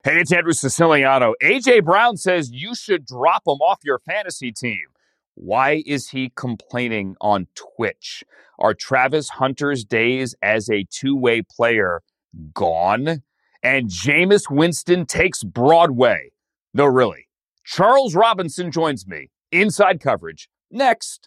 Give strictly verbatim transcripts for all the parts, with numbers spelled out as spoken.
Hey, it's Andrew Siciliano. A J. Brown says you should drop him off your fantasy team. Why is he complaining on Twitch? Are Travis Hunter's days as a two-way player gone? And Jameis Winston takes Broadway. No, really. Charles Robinson joins me. Inside coverage. Next.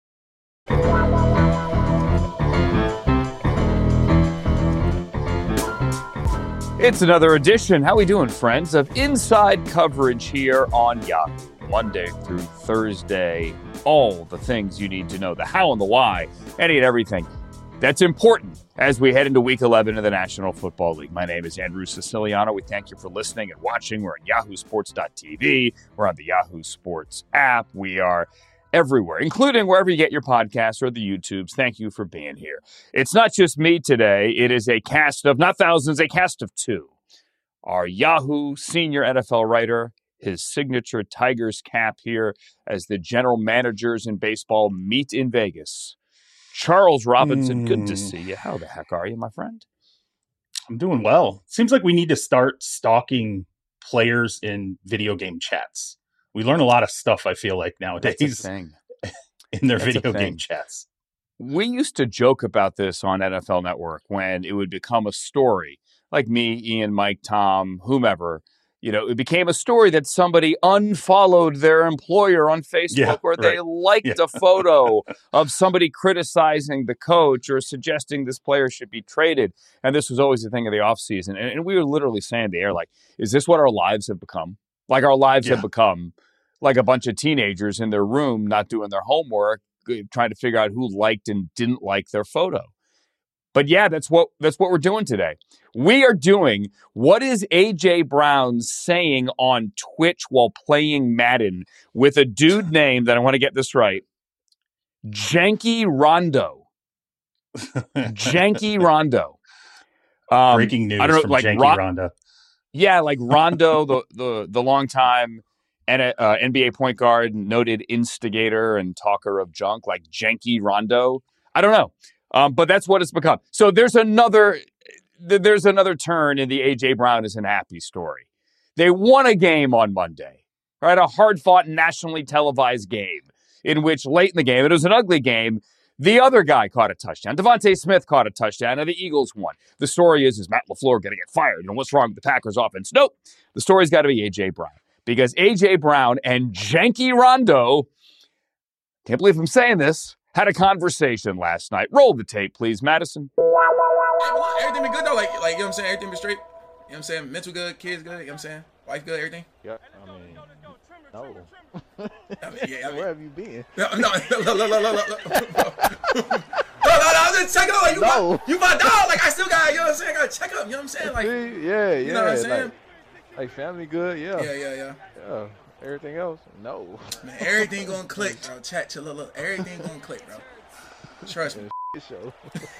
It's another edition, how we doing, friends, of Inside Coverage here on Yahoo. Monday through Thursday, all the things you need to know, the how and the why, any and everything that's important as we head into Week eleven of the National Football League. My name is Andrew Siciliano. We thank you for listening and watching. We're on yahoo sports dot t v. We're on the Yahoo Sports app. We are everywhere, including wherever you get your podcasts or the YouTubes. Thank you for being here. It's not just me today. It is a cast of, not thousands, a cast of two. Our Yahoo senior N F L writer, his signature Tigers cap here as the general managers in baseball meet in Vegas. Charles Robinson, mm. Good to see you. How the heck are you, my friend? I'm doing well. Seems like we need to start stalking players in video game chats. We learn a lot of stuff, I feel like, nowadays in their That's video game chats. We used to joke about this on N F L Network when it would become a story, like me, Ian, Mike, Tom, whomever. You know, it became a story that somebody unfollowed their employer on Facebook yeah, or they right. liked yeah. a photo of somebody criticizing the coach or suggesting this player should be traded. And this was always the thing of the offseason. And, and we were literally saying in the air, like, is this what our lives have become? Like our lives yeah. have become like a bunch of teenagers in their room not doing their homework, trying to figure out who liked and didn't like their photo. But yeah, that's what that's what we're doing today. We are doing what is A J. Brown saying on Twitch while playing Madden with a dude named, that I want to get this right, Janky Rondo. Janky Rondo. Um, Breaking news I don't know, from like Janky Ron- Rondo. Yeah, like Rondo, the the the longtime uh, N B A point guard, noted instigator and talker of junk, like Janky Rondo. I don't know. Um, but that's what it's become. So there's another there's another turn in the A J. Brown isn't happy story. They won a game on Monday, right? A hard-fought, nationally televised game in which late in the game, it was an ugly game, the other guy caught a touchdown. Devontae Smith caught a touchdown, and the Eagles won. The story is, is Matt LaFleur going to get fired? And what's wrong with the Packers offense? Nope. The story's got to be A J. Brown. Because A J. Brown and Janky Rondo, can't believe I'm saying this, had a conversation last night. Roll the tape, please, Madison. Everything been good, though? Like, like, you know what I'm saying? Everything been straight? You know what I'm saying? Mental good, kids good, you know what I'm saying? Wife good, everything? Yeah, I mean, no. I mean, yeah, I mean, where have you been? No, no, no, no, no, no, no, no. No, no, no, I was just checking up. Like, you, no. my, you my dog. Like, I still got, you know what I'm saying? I got to check up, you know what I'm saying? Like, yeah, yeah. You know what I'm saying? Like, like family good, yeah. Yeah, yeah, yeah. Yeah. Everything else, no. Man, everything gonna click, bro. Chat, chill, look, look. Everything gonna click, bro. Trust me. Show.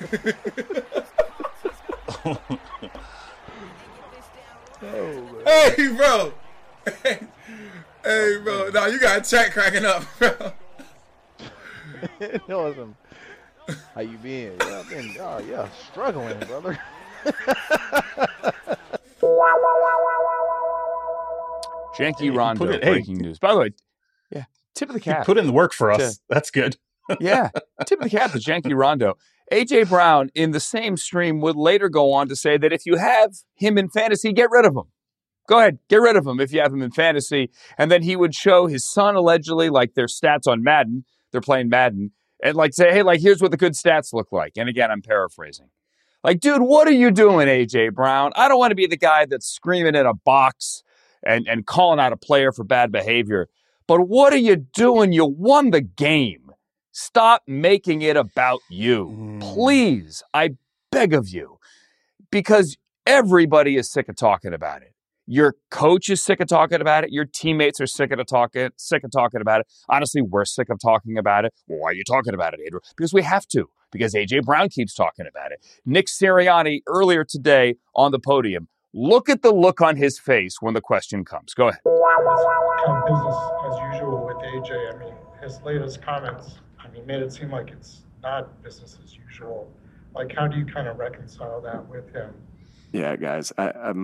oh, hey, bro. Hey, hey, bro. No, you got chat cracking up, bro. no, some, how you been? Yeah, I've been, oh, yeah, struggling, brother. Janky hey, Rondo, it, breaking hey, news. By the way, yeah, tip of the cap. Put in the work for us. To, That's good. yeah, tip of the cap to Janky Rondo. A J. Brown, in the same stream, would later go on to say that if you have him in fantasy, get rid of him. Go ahead, get rid of him if you have him in fantasy. And then he would show his son, allegedly, like their stats on Madden. They're playing Madden. And like say, hey, like here's what the good stats look like. And again, I'm paraphrasing. Like, dude, what are you doing, A J. Brown? I don't want to be the guy that's screaming in a box and, and calling out a player for bad behavior. But what are you doing? You won the game. Stop making it about you. Mm. Please, I beg of you. Because everybody is sick of talking about it. Your coach is sick of talking about it. Your teammates are sick of talking, sick of talking about it. Honestly, we're sick of talking about it. Well, why are you talking about it, Andrew? Because we have to. Because A J. Brown keeps talking about it. Nick Sirianni, earlier today on the podium, look at the look on his face when the question comes. Go ahead. It's kind of business as usual with A J. I mean, his latest comments, I mean, made it seem like it's not business as usual. Like, how do you kind of reconcile that with him? Yeah, guys, I, I'm a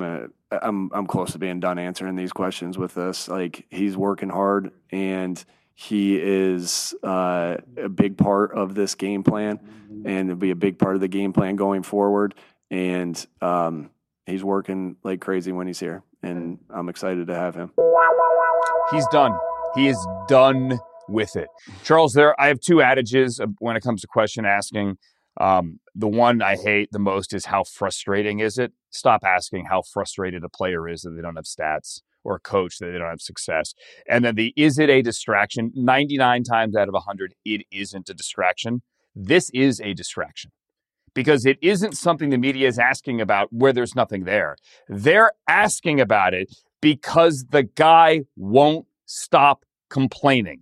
I'm I'm close to being done answering these questions with this. Like, he's working hard, and he is uh, a big part of this game plan, and it'll be a big part of the game plan going forward. And um, he's working like crazy when he's here, and I'm excited to have him. He's done. He is done with it. Charles, there. I have two adages when it comes to question asking. Um, the one I hate the most is how frustrating is it? Stop asking how frustrated a player is that they don't have stats, or a coach that they don't have success. And then the, is it a distraction? ninety-nine times out of one hundred, it isn't a distraction. This is a distraction because it isn't something the media is asking about where there's nothing there. They're asking about it because the guy won't stop complaining.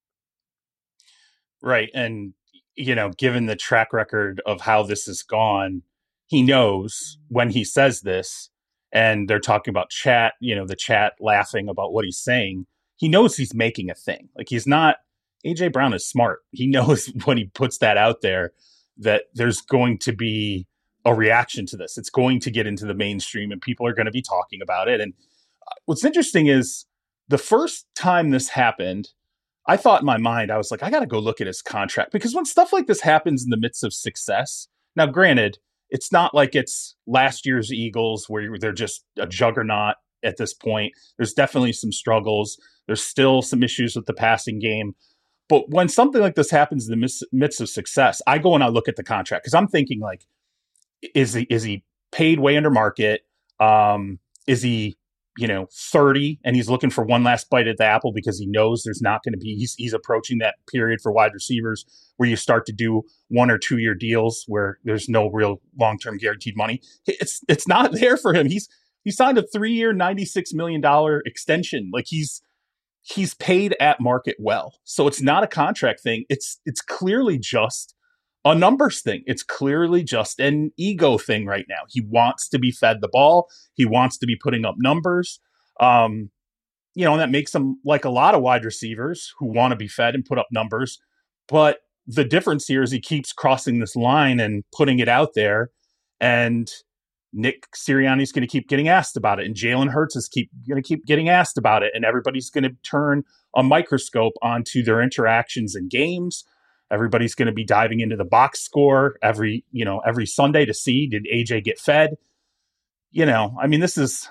Right. And, you know, given the track record of how this has gone, he knows when he says this, and they're talking about chat, you know, the chat laughing about what he's saying, he knows he's making a thing. Like, he's not, A J Brown is smart. He knows when he puts that out there that there's going to be a reaction to this. It's going to get into the mainstream and people are going to be talking about it. And what's interesting is the first time this happened, I thought in my mind, I was like, I got to go look at his contract, because when stuff like this happens in the midst of success, now granted, it's not like it's last year's Eagles where they're just a juggernaut at this point. There's definitely some struggles. There's still some issues with the passing game. But when something like this happens in the midst of success, I go and I look at the contract, because I'm thinking, like, is he, is he paid way under market? Um, is he, you know, thirty and he's looking for one last bite at the apple because he knows there's not going to be, he's, he's approaching that period for wide receivers where you start to do one or two year deals where there's no real long-term guaranteed money. It's, it's not there for him. He's, he signed a three year, ninety-six million dollars extension. Like, he's, he's paid at market well. So it's not a contract thing. It's, it's clearly just a numbers thing. It's clearly just an ego thing right now. He wants to be fed the ball. He wants to be putting up numbers. Um, you know, and that makes him like a lot of wide receivers who want to be fed and put up numbers. But the difference here is he keeps crossing this line and putting it out there. And Nick Sirianni's going to keep getting asked about it. And Jalen Hurts is keep going to keep getting asked about it. And everybody's going to turn a microscope onto their interactions in games. Everybody's going to be diving into the box score every, you know, every Sunday to see, did A J get fed? You know, I mean, this is,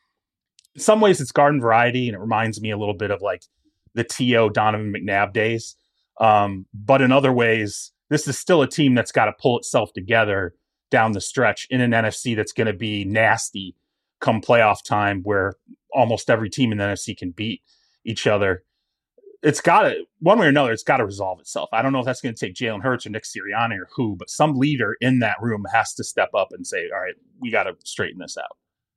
in some ways it's garden variety, and it reminds me a little bit of like the T O Donovan McNabb days. Um, but in other ways, this is still a team that's got to pull itself together down the stretch in an N F C that's going to be nasty come playoff time, where almost every team in the N F C can beat each other. It's got to, one way or another, it's got to resolve itself. I don't know if that's going to take Jalen Hurts or Nick Sirianni or who, but some leader in that room has to step up and say, all right, we got to straighten this out.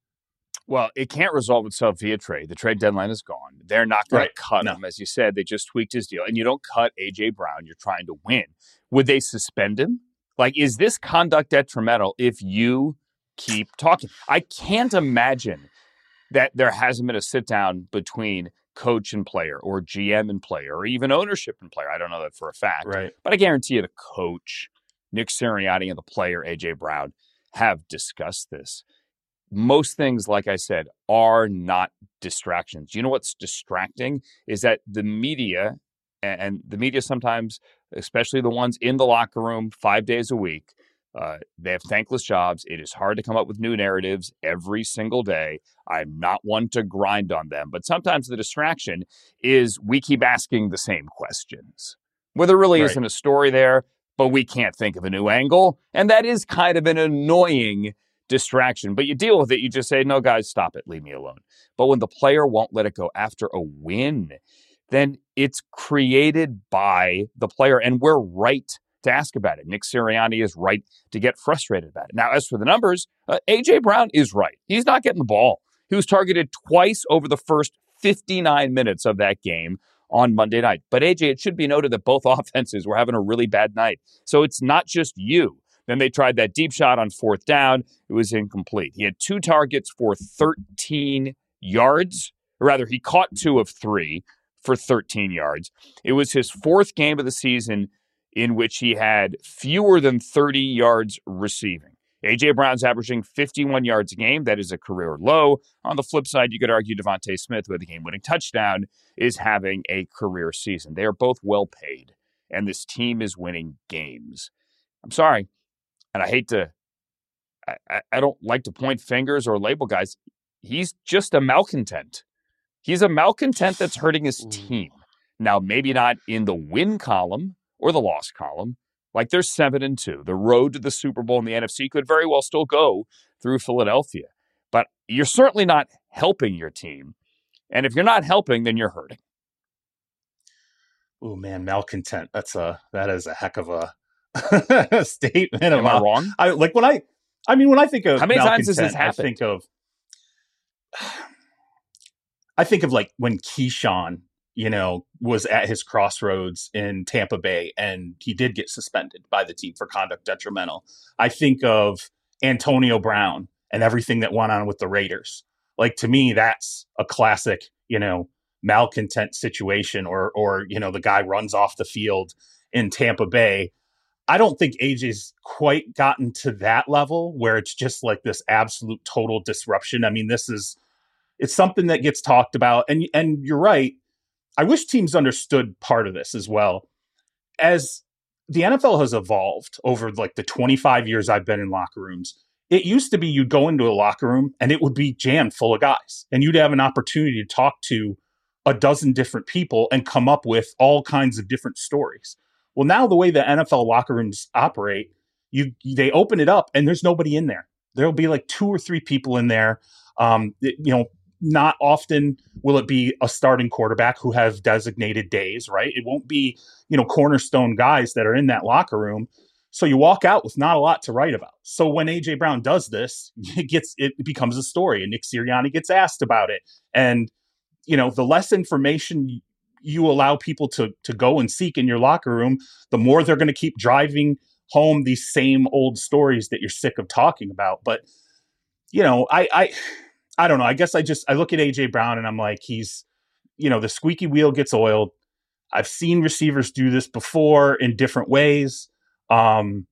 Well, it can't resolve itself via trade. The trade deadline is gone. They're not going right. to cut no. him. As you said, they just tweaked his deal. And you don't cut A J Brown. You're trying to win. Would they suspend him? Like, is this conduct detrimental if you keep talking? I can't imagine that there hasn't been a sit down between coach and player, or G M and player, or even ownership and player. I don't know that for a fact. Right. But I guarantee you the coach, Nick Sirianni, and the player, A J Brown, have discussed this. Most things, like I said, are not distractions. You know what's distracting is that the media, and the media sometimes, especially the ones in the locker room five days a week, uh, they have thankless jobs. It is hard to come up with new narratives every single day. I'm not one to grind on them, but sometimes the distraction is we keep asking the same questions, where there really right. isn't a story there, but we can't think of a new angle. And that is kind of an annoying distraction, but you deal with it. You just say, no, guys, stop it. Leave me alone. But when the player won't let it go after a win, then it's created by the player, and we're right to ask about it. Nick Sirianni is right to get frustrated about it. Now, as for the numbers, uh, A J Brown is right. He's not getting the ball. He was targeted twice over the first fifty-nine minutes of that game on Monday night. But A J, it should be noted that both offenses were having a really bad night. So it's not just you. Then they tried that deep shot on fourth down. It was incomplete. He had two targets for thirteen yards. Or rather, he caught two of three for thirteen yards. It was his fourth game of the season in which he had fewer than thirty yards receiving. A J. Brown's averaging fifty-one yards a game. That is a career low. On the flip side, you could argue Devontae Smith with a game-winning touchdown is having a career season. They are both well paid, and this team is winning games. I'm sorry, and I hate to, I, I don't like to point fingers or label guys. He's just a malcontent. He's a malcontent that's hurting his team. Now, maybe not in the win column or the loss column. Like they're seven and two. The road to the Super Bowl in the N F C could very well still go through Philadelphia. But you're certainly not helping your team. And if you're not helping, then you're hurting. Oh man, malcontent. That's a that is a heck of a statement. Am about, I wrong? I like when I I mean when I think of how many times has this happened? I think of I think of like when Keyshawn, you know, was at his crossroads in Tampa Bay and he did get suspended by the team for conduct detrimental. I think of Antonio Brown and everything that went on with the Raiders. Like to me, that's a classic, you know, malcontent situation or, or, you know, the guy runs off the field in Tampa Bay. I don't think A J's quite gotten to that level where it's just like this absolute total disruption. I mean, this is, it's something that gets talked about. And, and you're right. I wish teams understood part of this as well. As the N F L has evolved over like the twenty-five years I've been in locker rooms, it used to be you'd go into a locker room and it would be jammed full of guys and you'd have an opportunity to talk to a dozen different people and come up with all kinds of different stories. Well, now the way the N F L locker rooms operate, you they open it up and there's nobody in there. There'll be like two or three people in there. Um, you know, not often will it be a starting quarterback who has designated days, right? It won't be, you know, cornerstone guys that are in that locker room. So you walk out with not a lot to write about. So when A J Brown does this, it gets it becomes a story and Nick Sirianni gets asked about it. And, you know, the less information you allow people to to go and seek in your locker room, the more they're going to keep driving home these same old stories that you're sick of talking about. But, you know, I, I, I don't know. I guess I just, I look at A J Brown and I'm like, he's, you know, the squeaky wheel gets oiled. I've seen receivers do this before in different ways. Um,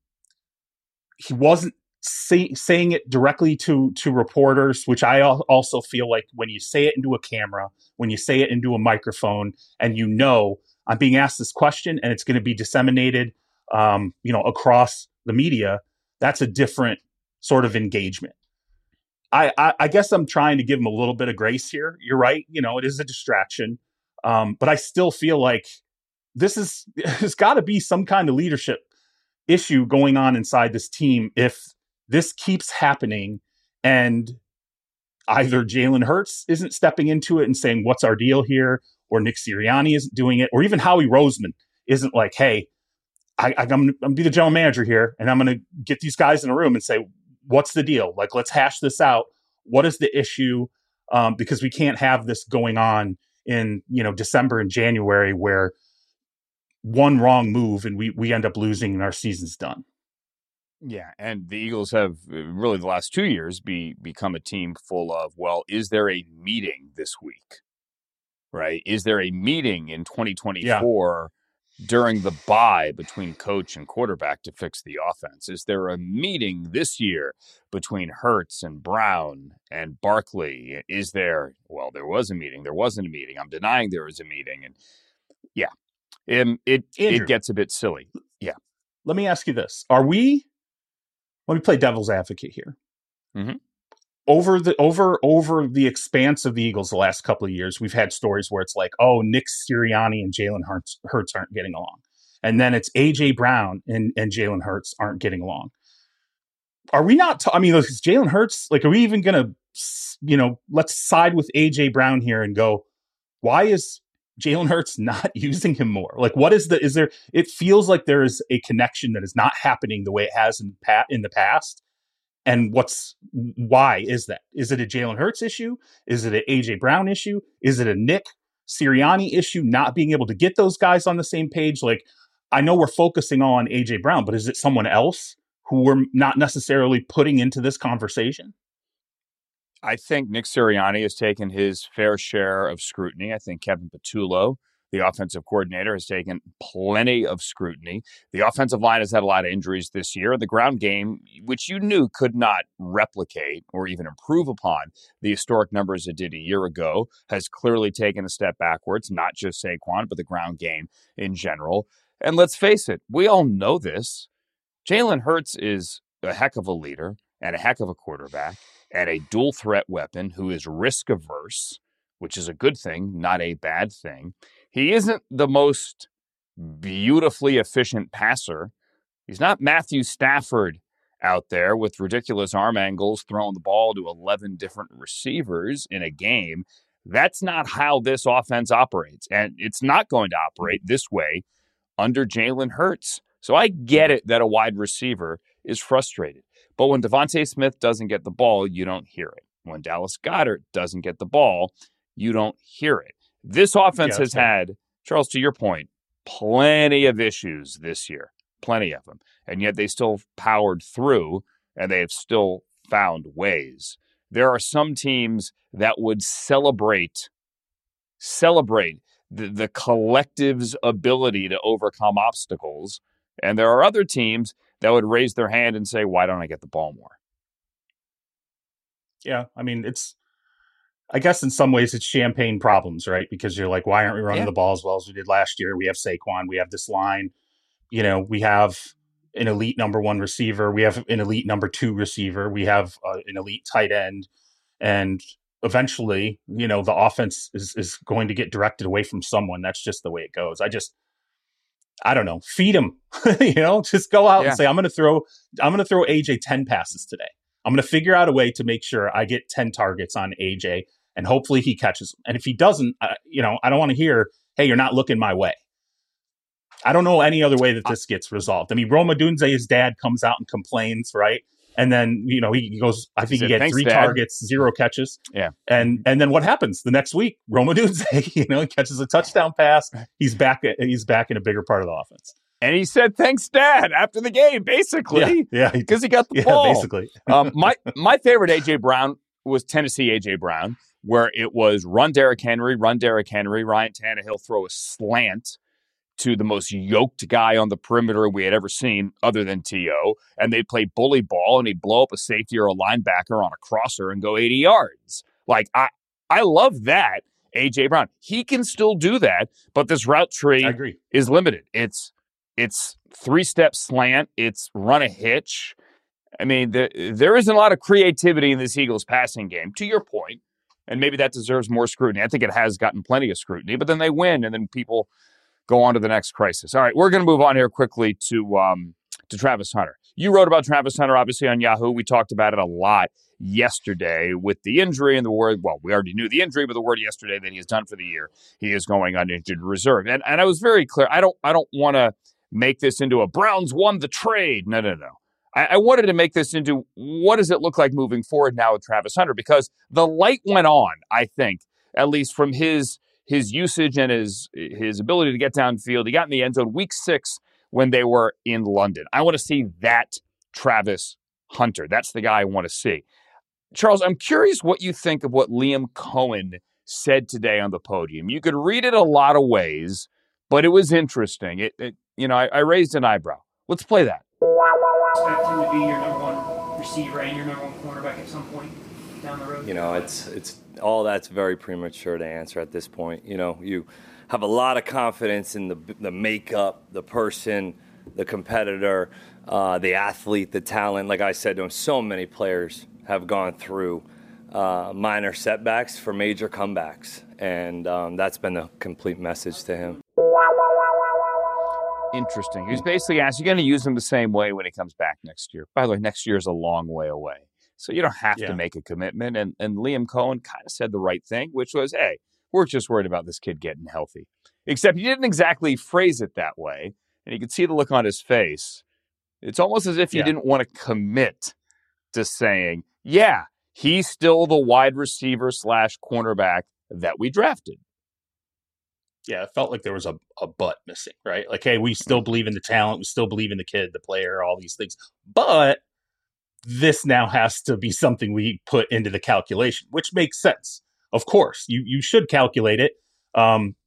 he wasn't say, saying it directly to, to reporters, which I al- also feel like when you say it into a camera, when you say it into a microphone and, you know, I'm being asked this question and it's going to be disseminated, um, you know, across the media, that's a different sort of engagement. I, I, I guess I'm trying to give him a little bit of grace here. You're right. You know, it is a distraction. Um, but I still feel like this is, there's got to be some kind of leadership issue going on inside this team if this keeps happening and either Jalen Hurts isn't stepping into it and saying, what's our deal here? Or Nick Sirianni isn't doing it. Or even Howie Roseman isn't like, hey, I, I, I'm, I'm going to be the general manager here and I'm going to get these guys in a room and say, what's the deal? Like, let's hash this out. What is the issue? Um, because we can't have this going on in, you know, December and January where one wrong move and we, we end up losing and our season's done. Yeah, and the Eagles have really the last two years be become a team full of, well, is there a meeting this week? Right? Is there a meeting in twenty twenty-four yeah. during the bye between coach and quarterback to fix the offense? Is there a meeting this year between Hurts and Brown and Barkley? Is there, well, there was a meeting. There wasn't a meeting. I'm denying there was a meeting. And yeah, it, it, it gets a bit silly. Yeah. Let me ask you this. Are we, let me play devil's advocate here. Mm-hmm. Over the over over the expanse of the Eagles the last couple of years, we've had stories where it's like, oh, Nick Sirianni and Jalen Hurts, Hurts aren't getting along. And then it's A J Brown and, and Jalen Hurts aren't getting along. Are we not, t- I mean, is Jalen Hurts, like, are we even going to, you know, let's side with A J Brown here and go, why is Jalen Hurts not using him more? Like, what is the, is there, it feels like there is a connection that is not happening the way it has in, pa- in the past. And what's, why is that? Is it a Jalen Hurts issue? Is it an A J Brown issue? Is it a Nick Sirianni issue, not being able to get those guys on the same page? Like, I know we're focusing on A J Brown, but is it someone else who we're not necessarily putting into this conversation? I think Nick Sirianni has taken his fair share of scrutiny. I think Kevin Patullo, The offensive coordinator has taken plenty of scrutiny. The offensive line has had a lot of injuries this year. The ground game, which you knew could not replicate or even improve upon the historic numbers it did a year ago, has clearly taken a step backwards, not just Saquon, but the ground game in general. And let's face it, we all know this. Jalen Hurts is a heck of a leader and a heck of a quarterback and a dual threat weapon who is risk averse, which is a good thing, not a bad thing. He isn't the most beautifully efficient passer. He's not Matthew Stafford out there with ridiculous arm angles throwing the ball to eleven different receivers in a game. That's not how this offense operates, and it's not going to operate this way under Jalen Hurts. So I get it that a wide receiver is frustrated. But when Devontae Smith doesn't get the ball, you don't hear it. When Dallas Goedert doesn't get the ball, you don't hear it. This offense yeah, has fair. had, Charles, to your point, plenty of issues this year, plenty of them. And yet they still powered through, and they have still found ways. There are some teams that would celebrate, celebrate the, the collective's ability to overcome obstacles. And there are other teams that would raise their hand and say, why don't I get the ball more? Yeah, I mean, it's, I guess in some ways it's champagne problems, right? Because you're like, why aren't we running Yeah. the ball as well as we did last year? We have Saquon, we have this line, you know, we have an elite number one receiver, we have an elite number two receiver, we have uh, an elite tight end, and eventually, you know, the offense is is going to get directed away from someone. That's just the way it goes. I just, I don't know, feed him, you know, just go out Yeah. and say, I'm going to throw, I'm going to throw A J ten passes today. I'm going to figure out a way to make sure I get ten targets on A J, and hopefully he catches them. And if he doesn't, uh, you know, I don't want to hear, hey, you're not looking my way. I don't know any other way that this gets resolved. I mean, Roma Dunze's dad comes out and complains, right? And then, you know, he goes, I think He he, said, had "Thanks, three Dad." targets, zero catches. Yeah. And and then what happens the next week? Roma Dunze, you know, he catches a touchdown pass. He's back. He's back in a bigger part of the offense. And he said, thanks, Dad, after the game, basically. Yeah, yeah, Because he got the yeah, ball. basically. um, my my favorite A J Brown was Tennessee A J Brown, where it was run Derrick Henry, run Derrick Henry, Ryan Tannehill throw a slant to the most yoked guy on the perimeter we had ever seen other than T O, and they'd play bully ball, and he'd blow up a safety or a linebacker on a crosser and go eighty yards. Like, I, I love that, A J Brown. He can still do that, but this route tree I agree. is limited. It's it's three-step slant. It's run a hitch. I mean, the, there isn't a lot of creativity in this Eagles passing game, to your point, and maybe that deserves more scrutiny. I think it has gotten plenty of scrutiny, but then they win, and then people go on to the next crisis. All right, we're going to move on here quickly to um, to Travis Hunter. You wrote about Travis Hunter, obviously, on Yahoo. We talked about it a lot yesterday with the injury and the word, well, we already knew the injury, but the word yesterday that he is done for the year. He is going on injured reserve. And and I was very clear. I don't I don't want to make this into a Browns won the trade. No, no, no. I, I wanted to make this into what does it look like moving forward now with Travis Hunter? Because the light went on, I think, at least from his his usage and his his ability to get downfield. He got in the end zone week six when they were in London. I want to see that Travis Hunter. That's the guy I want to see. Charles, I'm curious what you think of what Liam Cohen said today on the podium. You could read it a lot of ways, but it was interesting. It, it you know, I, I raised an eyebrow. Let's play that. Expect him to be your number one receiver and your number one cornerback at some point down the road? You know, it's it's all that's very premature to answer at this point. You know, you have a lot of confidence in the the makeup, the person, the competitor, uh, the athlete, the talent. Like I said to him, so many players have gone through uh, minor setbacks for major comebacks, and um, that's been the complete message to him. Interesting. He was basically asked, you're going to use him the same way when he comes back next year. By the way, next year is a long way away. So you don't have Yeah. to make a commitment. And, and Liam Cohen kind of said the right thing, which was, hey, we're just worried about this kid getting healthy. Except he didn't exactly phrase it that way. And you could see the look on his face. It's almost as if he Yeah. didn't want to commit to saying, yeah, he's still the wide receiver slash cornerback that we drafted. Yeah, it felt like there was a, a but missing, right? Like, hey, we still believe in the talent, we still believe in the kid, the player, all these things. But this now has to be something we put into the calculation, which makes sense. Of course, you you should calculate it. Um,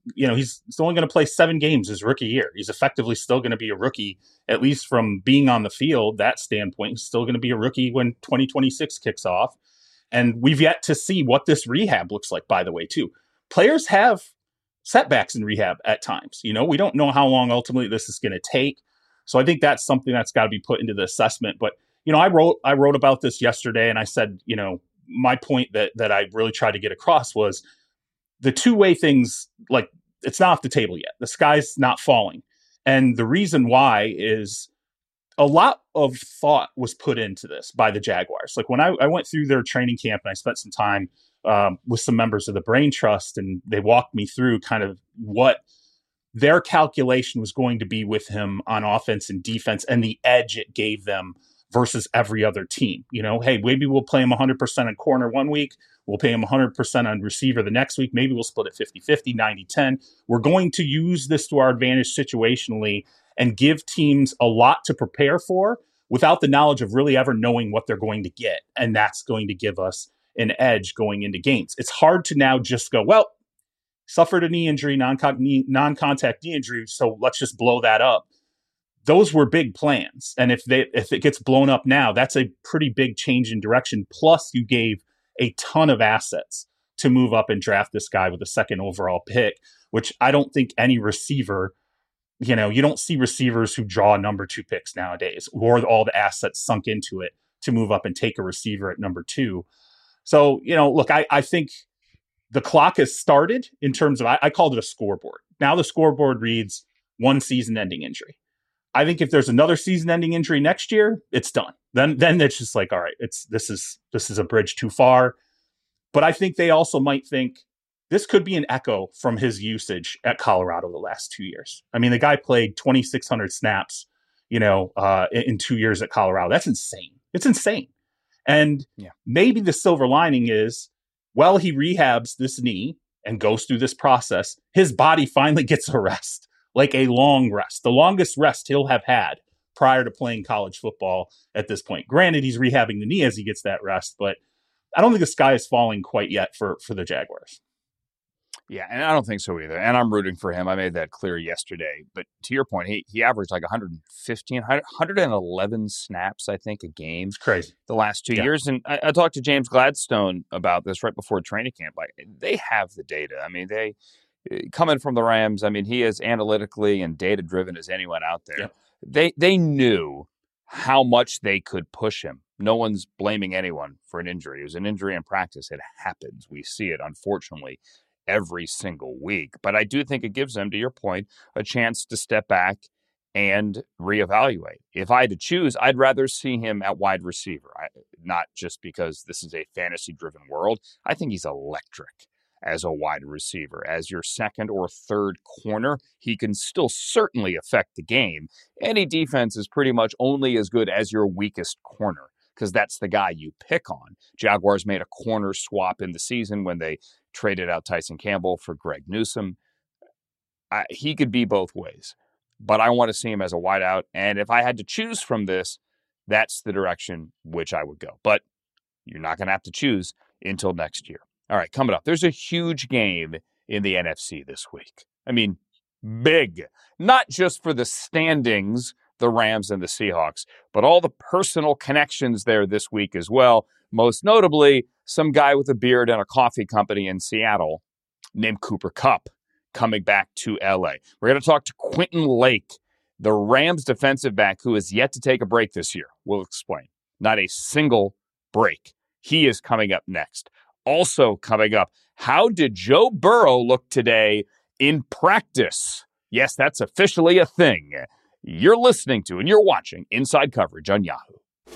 you know, he's only going to play seven games his rookie year. He's effectively still going to be a rookie, at least from being on the field. That standpoint, he's still going to be a rookie when twenty twenty-six kicks off. And we've yet to see what this rehab looks like, by the way, too. Players have setbacks in rehab at times. You know, we don't know how long ultimately this is going to take. So I think that's something that's got to be put into the assessment. But, you know, I wrote I wrote about this yesterday, and I said, you know, my point that that I really tried to get across was the two-way things, like, it's not off the table yet. The sky's not falling. And the reason why is a lot of thought was put into this by the Jaguars. Like when I, I went through their training camp and I spent some time um, with some members of the Brain Trust, and they walked me through kind of what their calculation was going to be with him on offense and defense and the edge it gave them versus every other team. You know, hey, maybe we'll play him one hundred percent on corner one week. We'll pay him one hundred percent on receiver the next week. Maybe we'll split it fifty-fifty, ninety-ten. We're going to use this to our advantage situationally and give teams a lot to prepare for without the knowledge of really ever knowing what they're going to get. And that's going to give us an edge going into games. It's hard to now just go, well, suffered a knee injury, non-con- knee, non-contact knee injury, so let's just blow that up. Those were big plans. And if they if it gets blown up now, that's a pretty big change in direction. Plus, you gave a ton of assets to move up and draft this guy with a second overall pick, which I don't think any receiver, you know, you don't see receivers who draw number two picks nowadays, or all the assets sunk into it to move up and take a receiver at number two. So, you know, look, I, I think the clock has started in terms of, I, I called it a scoreboard. Now the scoreboard reads one season-ending injury. I think if there's another season-ending injury next year, it's done. Then, then it's just like, all right, it's this is this is a bridge too far. But I think they also might think this could be an echo from his usage at Colorado the last two years. I mean, the guy played twenty-six hundred snaps, you know, uh, in, in two years at Colorado. That's insane. It's insane. And yeah. maybe the silver lining is, well, he rehabs this knee and goes through this process. His body finally gets a rest, like a long rest, the longest rest he'll have had prior to playing college football at this point. Granted, he's rehabbing the knee as he gets that rest, but I don't think the sky is falling quite yet for, for the Jaguars. Yeah, and I don't think so either. And I'm rooting for him. I made that clear yesterday. But to your point, he he averaged like one hundred fifteen, one hundred eleven snaps, I think, a game. It's crazy. The last two yeah. years. And I, I talked to James Gladstone about this right before training camp. Like, they have the data. I mean, they coming from the Rams, I mean, he is analytically and data-driven as anyone out there. Yeah. They They knew how much they could push him. No one's blaming anyone for an injury. It was an injury in practice. It happens. We see it, unfortunately, every single week. But I do think it gives them, to your point, a chance to step back and reevaluate. If I had to choose, I'd rather see him at wide receiver, I, not just because this is a fantasy-driven world. I think he's electric as a wide receiver. As your second or third corner, he can still certainly affect the game. Any defense is pretty much only as good as your weakest corner, because that's the guy you pick on. Jaguars made a corner swap in the season when they traded out Tyson Campbell for Greg Newsome. I, he could be both ways, but I want to see him as a wideout. And if I had to choose from this, that's the direction which I would go. But you're not going to have to choose until next year. All right, coming up, there's a huge game in the N F C this week. I mean, big. Not just for the standings, the Rams and the Seahawks, but all the personal connections there this week as well. Most notably, some guy with a beard and a coffee company in Seattle named Cooper Kupp coming back to L A. We're going to talk to Quentin Lake, the Rams defensive back who has yet to take a break this year. We'll explain. Not a single break. He is coming up next. Also coming up, how did Joe Burrow look today in practice? Yes, that's officially a thing. You're listening to and you're watching Inside Coverage on Yahoo.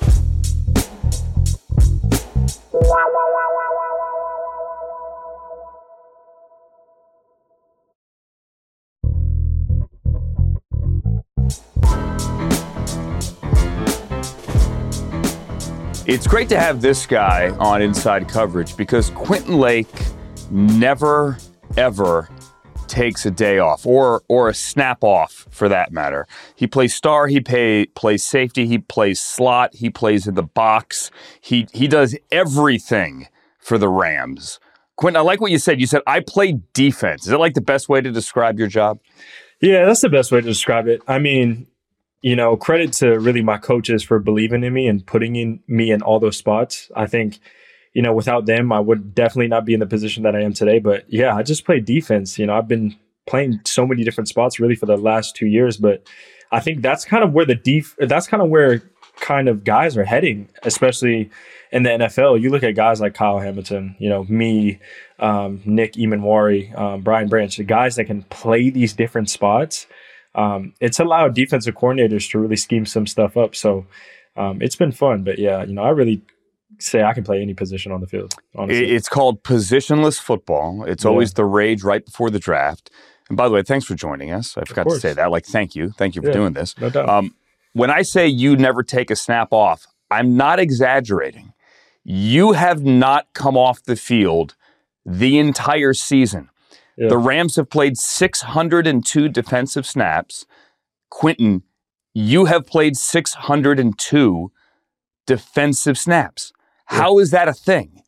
It's great to have this guy on Inside Coverage because Quentin Lake never, ever takes a day off or or a snap off for that matter. He plays star, he pay, plays safety, he plays slot, he plays in the box. He he does everything for the Rams. Quentin, I like what you said. You said, I play defense. Is that like the best way to describe your job? Yeah, that's the best way to describe it. I mean, you know, credit to really my coaches for believing in me and putting in me in all those spots. I think, you know, without them, I would definitely not be in the position that I am today. But yeah, I just play defense. You know, I've been playing so many different spots really for the last two years. But I think that's kind of where the def- that's kind of where kind of guys are heading, especially in the N F L. You look at guys like Kyle Hamilton, you know, me, um, Nick Emanwari, um, Brian Branch, the guys that can play these different spots. Um, it's allowed defensive coordinators to really scheme some stuff up. So um, it's been fun. But yeah, you know, I really say I can play any position on the field, honestly. It's called positionless football. It's Yeah. always the rage right before the draft. And by the way, thanks for joining us. I forgot to course. say that. Like, thank you. Thank you for Yeah, doing this. no doubt. Um, when I say you never take a snap off, I'm not exaggerating. You have not come off the field the entire season. Yeah. The Rams have played six hundred two defensive snaps. Quentin, you have played six hundred two defensive snaps. How is that a thing?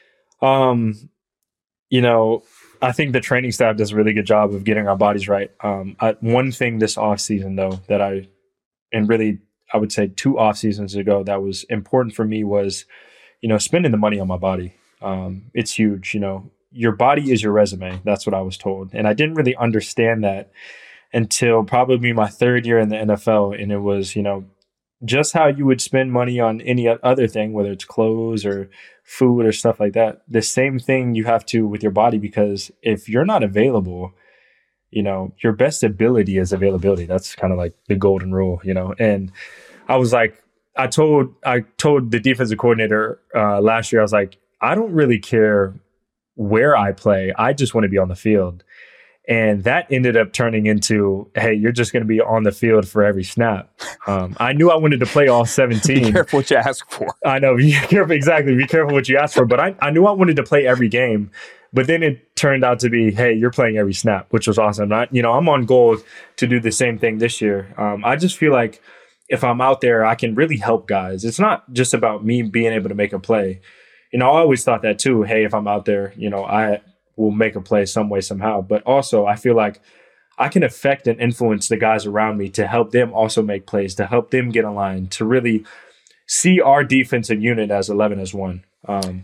Um, you know, I think the training staff does a really good job of getting our bodies right. Um, I, one thing this off season, though, that I, and really, I would say two off seasons ago, that was important for me was, you know, spending the money on my body. Um, it's huge. You know, your body is your resume. That's what I was told. And I didn't really understand that until probably my third year in the N F L. And it was, you know, just how you would spend money on any other thing, whether it's clothes or food or stuff like that. The same thing you have to with your body, because if you're not available, you know, your best ability is availability. That's kind of like the golden rule, you know. And I was like, I told I told the defensive coordinator uh, last year, I was like, I don't really care where I play. I just want to be on the field. And that ended up turning into, hey, you're just going to be on the field for every snap. Um, I knew I wanted to play all seventeen. Be careful what you ask for. I know. Be careful. Exactly. Be careful what you ask for. But I, I knew I wanted to play every game. But then it turned out to be, hey, you're playing every snap, which was awesome. I, you know, I'm on goal to do the same thing this year. Um, I just feel like if I'm out there, I can really help guys. It's not just about me being able to make a play. You know, I always thought that too. Hey, if I'm out there, you know, I will make a play some way, somehow. But also, I feel like I can affect and influence the guys around me to help them also make plays, to help them get in line, to really see our defensive unit as eleven as one. Um,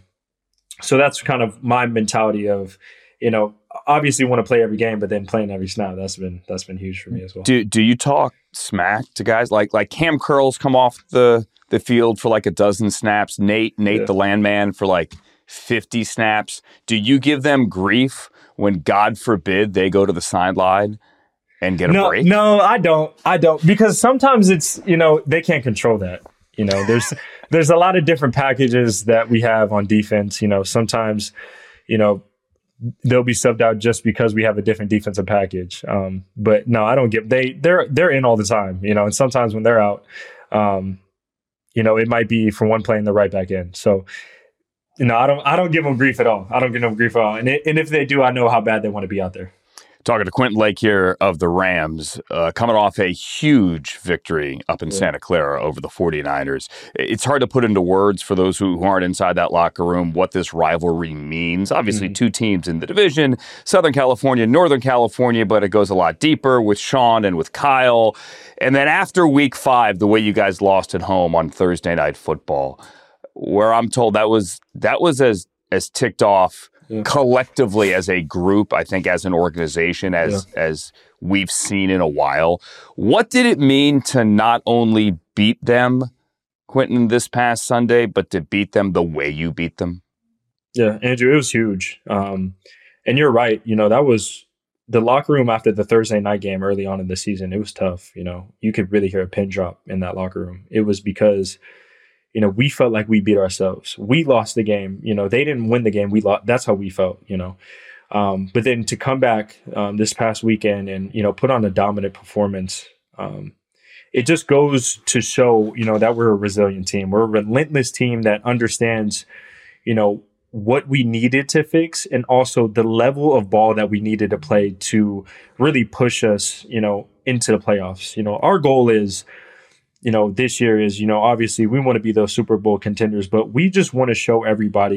so that's kind of my mentality of, you know, obviously want to play every game, but then playing every snap. That's been that's been huge for me as well. Do do you talk smack to guys like like Cam Curls come off the the field for like a dozen snaps? Nate Nate Yeah. the landman for like fifty snaps. Do you give them grief when, God forbid, they go to the sideline and get a no, break? No, I don't. I don't. Because sometimes it's, you know, they can't control that. You know, there's there's a lot of different packages that we have on defense. You know, sometimes, you know, they'll be subbed out just because we have a different defensive package. Um, but no, I don't give they they're they're in all the time, you know, and sometimes when they're out, um, you know, it might be for one play and the right back end. So you know, I don't I don't give them grief at all. I don't give them grief at all. And, it, and if they do, I know how bad they want to be out there. Talking to Quentin Lake here of the Rams, uh, coming off a huge victory up in Yeah. Santa Clara over the 49ers. It's hard to put into words for those who, who aren't inside that locker room what this rivalry means. Obviously, Mhm. two teams in the division, Southern California, Northern California, but it goes a lot deeper with Sean and with Kyle. And then after week five, the way you guys lost at home on Thursday Night Football, where I'm told that was that was as as ticked off Yeah. collectively as a group, I think as an organization, as as we've seen in a while. What did it mean to not only beat them, Quentin, this past Sunday, but to beat them the way you beat them? Yeah, Andrew, it was huge. Um, and you're right. You know, that was the locker room after the Thursday night game early on in the season. It was tough. You know, you could really hear a pin drop in that locker room. It was because, you know, we felt like we beat ourselves. We lost the game. You know, they didn't win the game. We lost. That's how we felt, you know. Um, but then to come back um, this past weekend and, you know, put on a dominant performance, um, it just goes to show, you know, that we're a resilient team. We're a relentless team that understands, you know, what we needed to fix and also the level of ball that we needed to play to really push us, you know, into the playoffs. You know, our goal is, you know, this year is, you know, obviously we want to be those Super Bowl contenders, but we just want to show everybody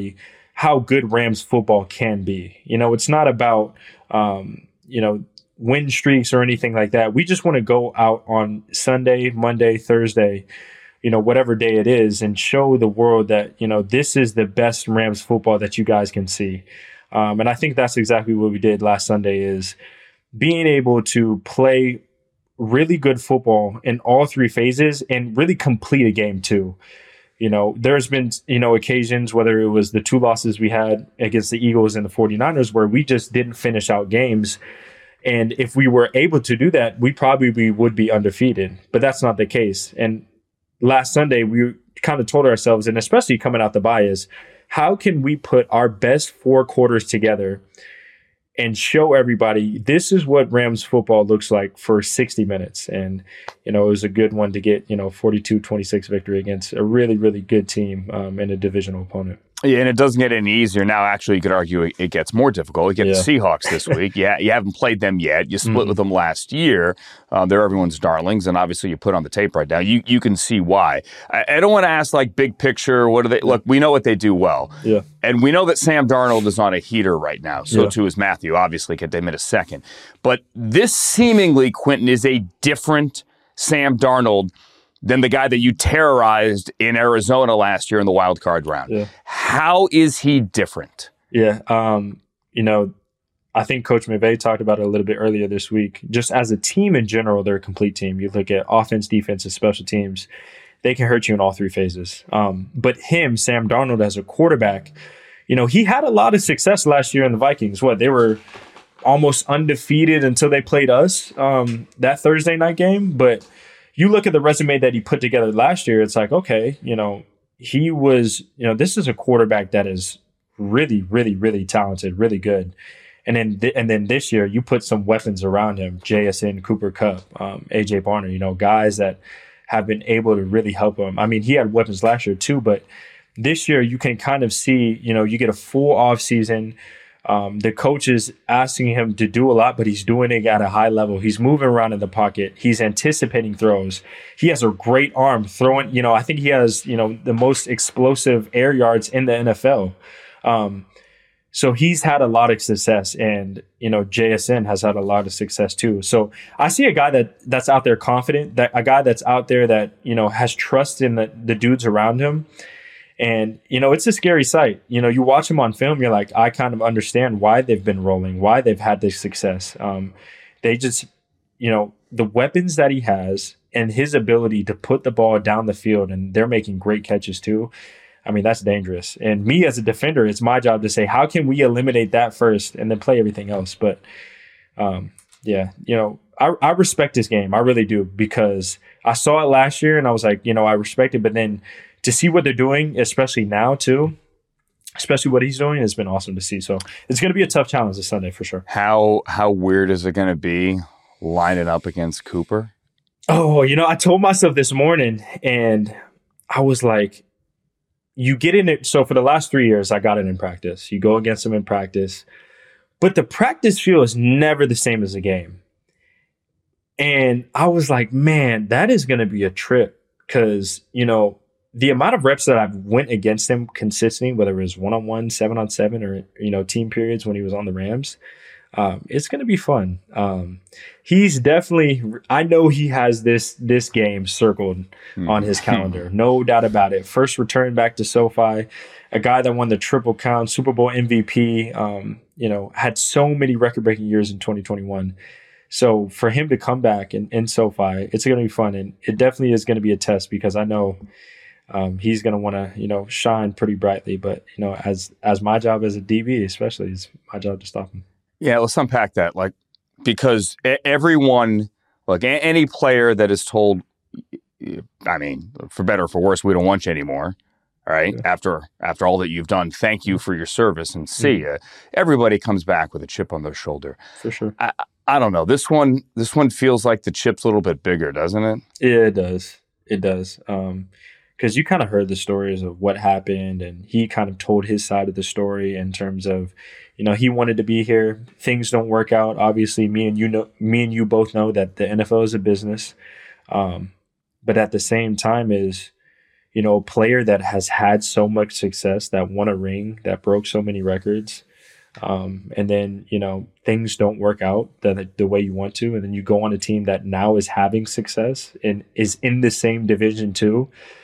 how good Rams football can be. You know, it's not about, um, you know, win streaks or anything like that. We just want to go out on Sunday, Monday, Thursday, you know, whatever day it is, and show the world that, you know, this is the best Rams football that you guys can see. Um, and I think that's exactly what we did last Sunday, is being able to play really good football in all three phases and really complete a game too. You know, there's been, you know, occasions, whether it was the two losses we had against the Eagles and the 49ers, where we just didn't finish out games. And if we were able to do that, we probably would be undefeated. But that's not the case. And last Sunday, we kind of told ourselves, and especially coming out the bye, is how can we put our best four quarters together and show everybody this is what Rams football looks like for sixty minutes. And, you know, it was a good one to get, you know, forty-two twenty-six victory against a really, really good team um, and a divisional opponent. Yeah, and it doesn't get any easier. Now, actually, you could argue it, it gets more difficult. You get Yeah. the Seahawks this week. Yeah, you haven't played them yet. You split Mhm. with them last year. Um, they're everyone's darlings, and obviously you put on the tape right now. You you can see why. I, I don't want to ask, like, big picture. What do they – look, we know what they do well. Yeah. And we know that Sam Darnold is on a heater right now. So, Yeah. too is Matthew, obviously, get them in a second. But this seemingly, Quentin, is a different Sam Darnold than the guy that you terrorized in Arizona last year in the wild card round. Yeah. How is he different? Yeah. Um, you know, I think Coach McVay talked about it a little bit earlier this week. Just as a team in general, they're a complete team. You look at offense, defense, and special teams, they can hurt you in all three phases. Um, but him, Sam Darnold, as a quarterback, you know, he had a lot of success last year in the Vikings. What, they were almost undefeated until they played us um, that Thursday night game. But you look at the resume that he put together last year, it's like, okay, you know, he was, you know, this is a quarterback that is really, really, really talented, really good. And then, th- and then this year, you put some weapons around him: J S N, Cooper Kupp, um, A J Barner. You know, guys that have been able to really help him. I mean, he had weapons last year too, but this year you can kind of see, you know, you get a full off season. Um, the coach is asking him to do a lot, but he's doing it at a high level. He's moving around in the pocket. He's anticipating throws. He has a great arm throwing. You know, I think he has, you know, the most explosive air yards in the N F L. Um, so he's had a lot of success, and, you know, J S N has had a lot of success too. So I see a guy that that's out there confident, that a guy that's out there that, you know, has trust in the, the dudes around him. And, you know, it's a scary sight. You know, you watch him on film, you're like, I kind of understand why they've been rolling, why they've had this success. Um, they just, you know, the weapons that he has and his ability to put the ball down the field, and they're making great catches too. I mean, that's dangerous. And me as a defender, it's my job to say, how can we eliminate that first and then play everything else? But, um, yeah, you know, I, I respect his game. I really do, because I saw it last year and I was like, you know, I respect it. But then to see what they're doing, especially now too, especially what he's doing, has been awesome to see. So it's going to be a tough challenge this Sunday for sure. How how weird is it going to be lining up against Cooper? Oh, you know, I told myself this morning, and I was like, you get in it. So for the last three years, I got it in practice. You go against him in practice, but the practice feel is never the same as a game. And I was like, man, that is going to be a trip, because, you know, the amount of reps that I've went against him consistently, whether it was one-on-one, seven-on-seven, or, you know, team periods when he was on the Rams, um, it's going to be fun. Um, he's definitely, I know he has this this game circled mm. on his calendar. No doubt about it. First return back to SoFi, a guy that won the Triple Crown, Super Bowl M V P, um, you know, had so many record-breaking years in twenty twenty-one. So for him to come back in, in SoFi, it's going to be fun. And it definitely is going to be a test, because I know Um, he's going to want to, you know, shine pretty brightly. But, you know, as as my job as a D B, especially, it's my job to stop him. Yeah, let's unpack that. Like, because everyone, like a- any player that is told, I mean, for better or for worse, we don't want you anymore. All right. Yeah. After after all that you've done, thank you for your service and see mm-hmm. you. Everybody comes back with a chip on their shoulder. For sure. I, I don't know. This one, this one feels like the chip's a little bit bigger, doesn't it? Yeah, it does. It does. Um, Because you kind of heard the stories of what happened, and he kind of told his side of the story in terms of, you know, he wanted to be here. Things don't work out. Obviously, me and you know, me and you both know that the N F L is a business. Um, but at the same time, is, you know, a player that has had so much success, that won a ring, that broke so many records, um, and then, you know, things don't work out the, the way you want to, and then you go on a team that now is having success and is in the same division too.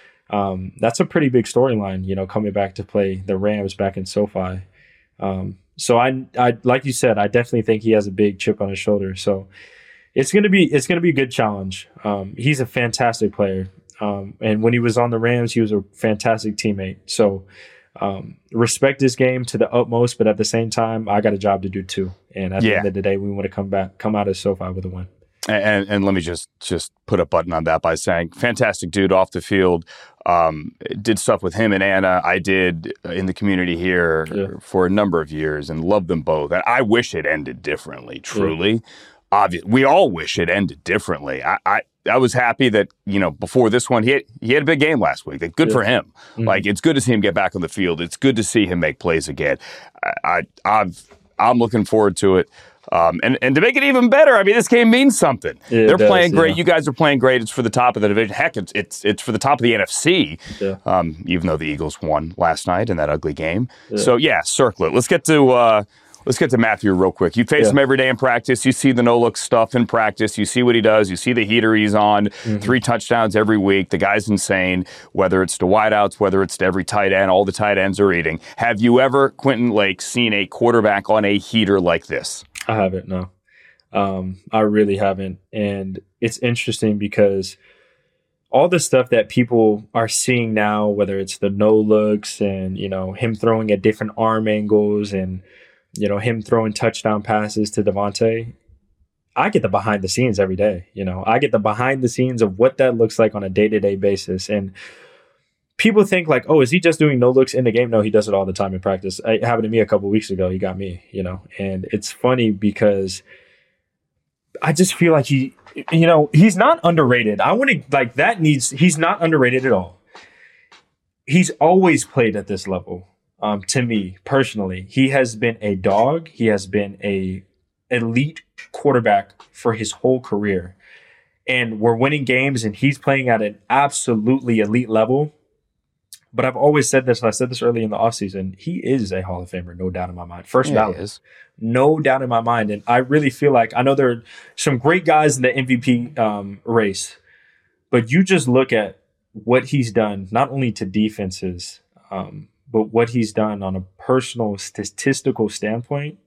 Um, that's a pretty big storyline, you know, coming back to play the Rams back in SoFi. Um, so I, I, like you said, I definitely think he has a big chip on his shoulder. So it's going to be, it's going to be a good challenge. Um, he's a fantastic player. Um, and when he was on the Rams, he was a fantastic teammate. So um, respect this game to the utmost, but at the same time, I got a job to do too. And at Yeah. the end of the day, we want to come back, come out of SoFi with a win. And, and let me just just put a button on that by saying, fantastic dude off the field. Um, did stuff with him and Anna. I did in the community here Yeah. for a number of years and loved them both. And I wish it ended differently, truly. Yeah. Obvious. We all wish it ended differently. I, I I was happy that, you know, before this one, he had, he had a big game last week. Good yeah. for him. Mm-hmm. Like, it's good to see him get back on the field. It's good to see him make plays again. I, I I've, I'm looking forward to it. Um, and, and to make it even better, I mean, this game means something. Yeah, They're does, playing great. Yeah. You guys are playing great. It's for the top of the division. Heck, it's it's, it's for the top of the N F C, yeah. um, even though the Eagles won last night in that ugly game. Yeah. So, yeah, circle it. Let's get to uh, let's get to Matthew real quick. You face yeah. him every day in practice. You see the no-look stuff in practice. You see what he does. You see the heater he's on. Mm-hmm. Three touchdowns every week. The guy's insane, whether it's to wideouts, whether it's to every tight end. All the tight ends are eating. Have you ever, Quentin Lake, seen a quarterback on a heater like this? I haven't, no. Um, I really haven't. And it's interesting because all the stuff that people are seeing now, whether it's the no looks and, you know, him throwing at different arm angles and, you know, him throwing touchdown passes to Devontae, I get the behind the scenes every day. You know, I get the behind the scenes of what that looks like on a day-to-day basis. And people think like, oh, is he just doing no looks in the game? No, he does it all the time in practice. It happened to me a couple of weeks ago. He got me, you know, and it's funny because I just feel like he, you know, he's not underrated. I want to like that needs, he's not underrated at all. He's always played at this level. Um, to me personally, he has been a dog. He has been a elite quarterback for his whole career, and we're winning games and he's playing at an absolutely elite level. But I've always said this, and I said this early in the offseason, he is a Hall of Famer, no doubt in my mind. First yeah, ballot. Is. No doubt in my mind. And I really feel like, I know there are some great guys in the M V P um, race, but you just look at what he's done, not only to defenses, um, but what he's done on a personal statistical standpoint,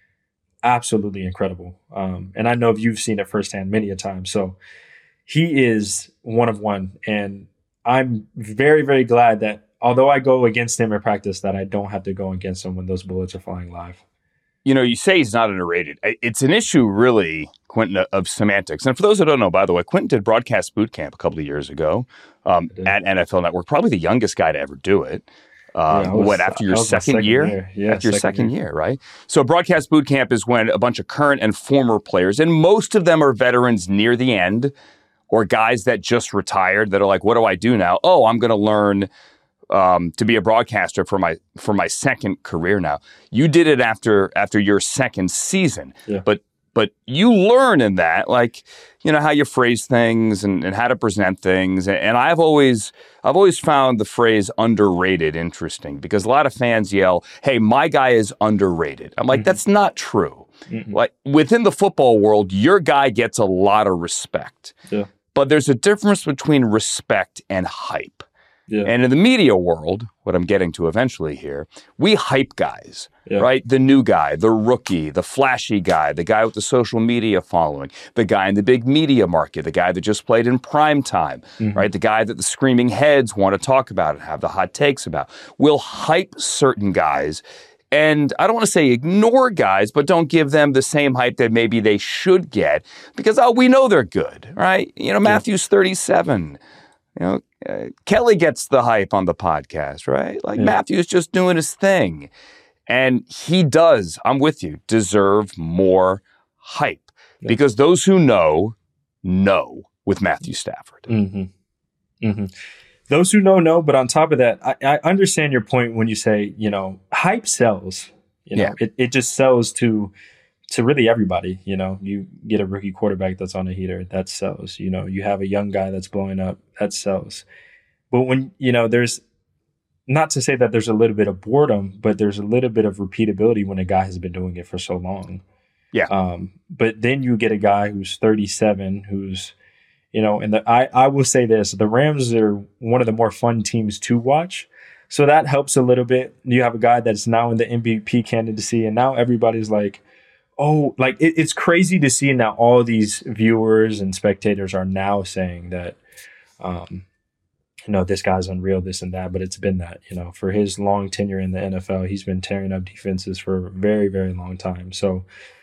absolutely incredible. Um, and I know you've seen it firsthand many a time. So he is one of one. And I'm very, very glad that although I go against him in practice, that I don't have to go against him when those bullets are flying live. You know, you say he's not underrated. It's an issue, really, Quentin, of semantics. And for those who don't know, by the way, Quentin did Broadcast Boot Camp a couple of years ago um, at N F L Network. Probably the youngest guy to ever do it. Um, yeah, was, what, after your second, second year? year. Yeah, after your second, second year. year, right? So Broadcast Boot Camp is when a bunch of current and former players, and most of them are veterans near the end, or guys that just retired that are like, what do I do now? Oh, I'm going to learn um, to be a broadcaster for my for my second career now. You did it after after your second season, yeah. but but you learn in that, like, you know, how you phrase things and, and how to present things. And I've always I've always found the phrase underrated interesting because a lot of fans yell, hey, my guy is underrated. I'm like, mm-hmm. that's not true. Mm-hmm. Like within the football world, your guy gets a lot of respect. Yeah. But there's a difference between respect and hype. Yeah. And in the media world, what I'm getting to eventually here, we hype guys, yeah. right? The new guy, the rookie, the flashy guy, the guy with the social media following, the guy in the big media market, the guy that just played in prime time, mm-hmm. right? The guy that the screaming heads want to talk about and have the hot takes about. We'll hype certain guys. And I don't want to say ignore guys, but don't give them the same hype that maybe they should get because, oh, we know they're good, right? You know, Matthew's thirty-seven. You know, uh, Kelly gets the hype on the podcast, right? Like yeah. Matthew's just doing his thing. And he does, I'm with you, deserve more hype yeah. because those who know, know with Matthew Stafford. Mm-hmm. Mm-hmm. Those who know, know. But on top of that, I, I understand your point when you say, you know, hype sells. You know, yeah. it, it just sells to to really everybody. You know, you get a rookie quarterback that's on a heater, that sells. You know, you have a young guy that's blowing up, that sells. But when, you know, there's not to say that there's a little bit of boredom, but there's a little bit of repeatability when a guy has been doing it for so long. Yeah. Um, but then you get a guy who's thirty-seven, who's, you know, and the, I, I will say this, the Rams are one of the more fun teams to watch. So that helps a little bit. You have a guy that's now in the M V P candidacy, and now everybody's like, oh, like it, it's crazy to see now all these viewers and spectators are now saying that, um, you know, this guy's unreal, this and that, but it's been that, you know, for his long tenure in the N F L, he's been tearing up defenses for a very, very long time. So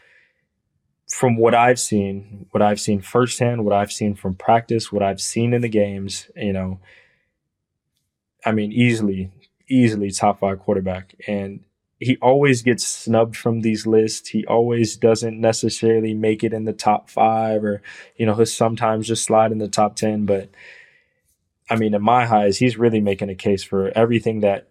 from what I've seen, what I've seen firsthand, what I've seen from practice, what I've seen in the games, you know, I mean, easily, easily top five quarterback. And he always gets snubbed from these lists. He always doesn't necessarily make it in the top five, or, you know, he'll sometimes just slide in the top ten. But I mean, in my eyes, he's really making a case for everything that,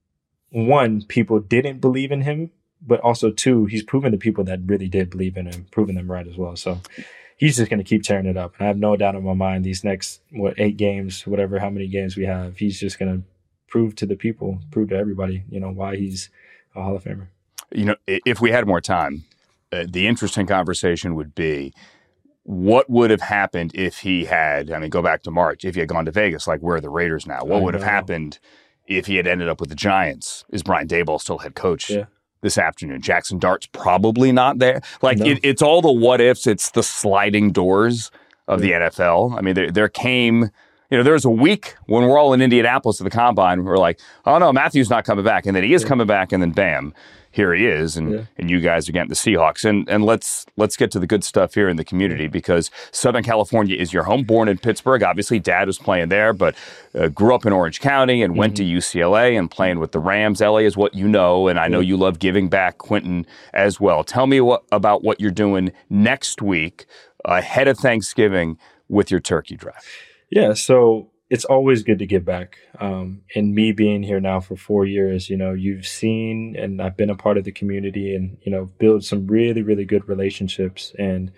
one, people didn't believe in him, but also, two, he's proven the people that really did believe in him, proving them right as well. So he's just going to keep tearing it up. And I have no doubt in my mind these next, what, eight games, whatever, how many games we have, he's just going to prove to the people, prove to everybody, you know, why he's a Hall of Famer. You know, if we had more time, uh, the interesting conversation would be, what would have happened if he had, I mean, go back to March, if he had gone to Vegas, like where are the Raiders now? What I would know. have happened if he had ended up with the Giants? Is Brian Daboll still head coach yeah. this afternoon? Jackson Dart's probably not there. Like, no. it, it's all the what ifs. It's the sliding doors of yeah. the N F L. I mean, there, there came, you know, there was a week when we're all in Indianapolis at the Combine, we're like, oh, no, Matthew's not coming back. And then he is yeah. coming back, and then bam, here he is, and, yeah. and you guys are getting the Seahawks. And and let's let's get to the good stuff here in the community, because Southern California is your home. Born in Pittsburgh. Obviously, Dad was playing there, but uh, grew up in Orange County and mm-hmm. went to U C L A and playing with the Rams. L A is what you know, and I know you love giving back, Quentin, as well. Tell me what about what you're doing next week ahead of Thanksgiving with your turkey drive. Yeah, so it's always good to give back. Um, and me being here now for four years, you know, you've seen, and I've been a part of the community, and, you know, build some really, really good relationships. And,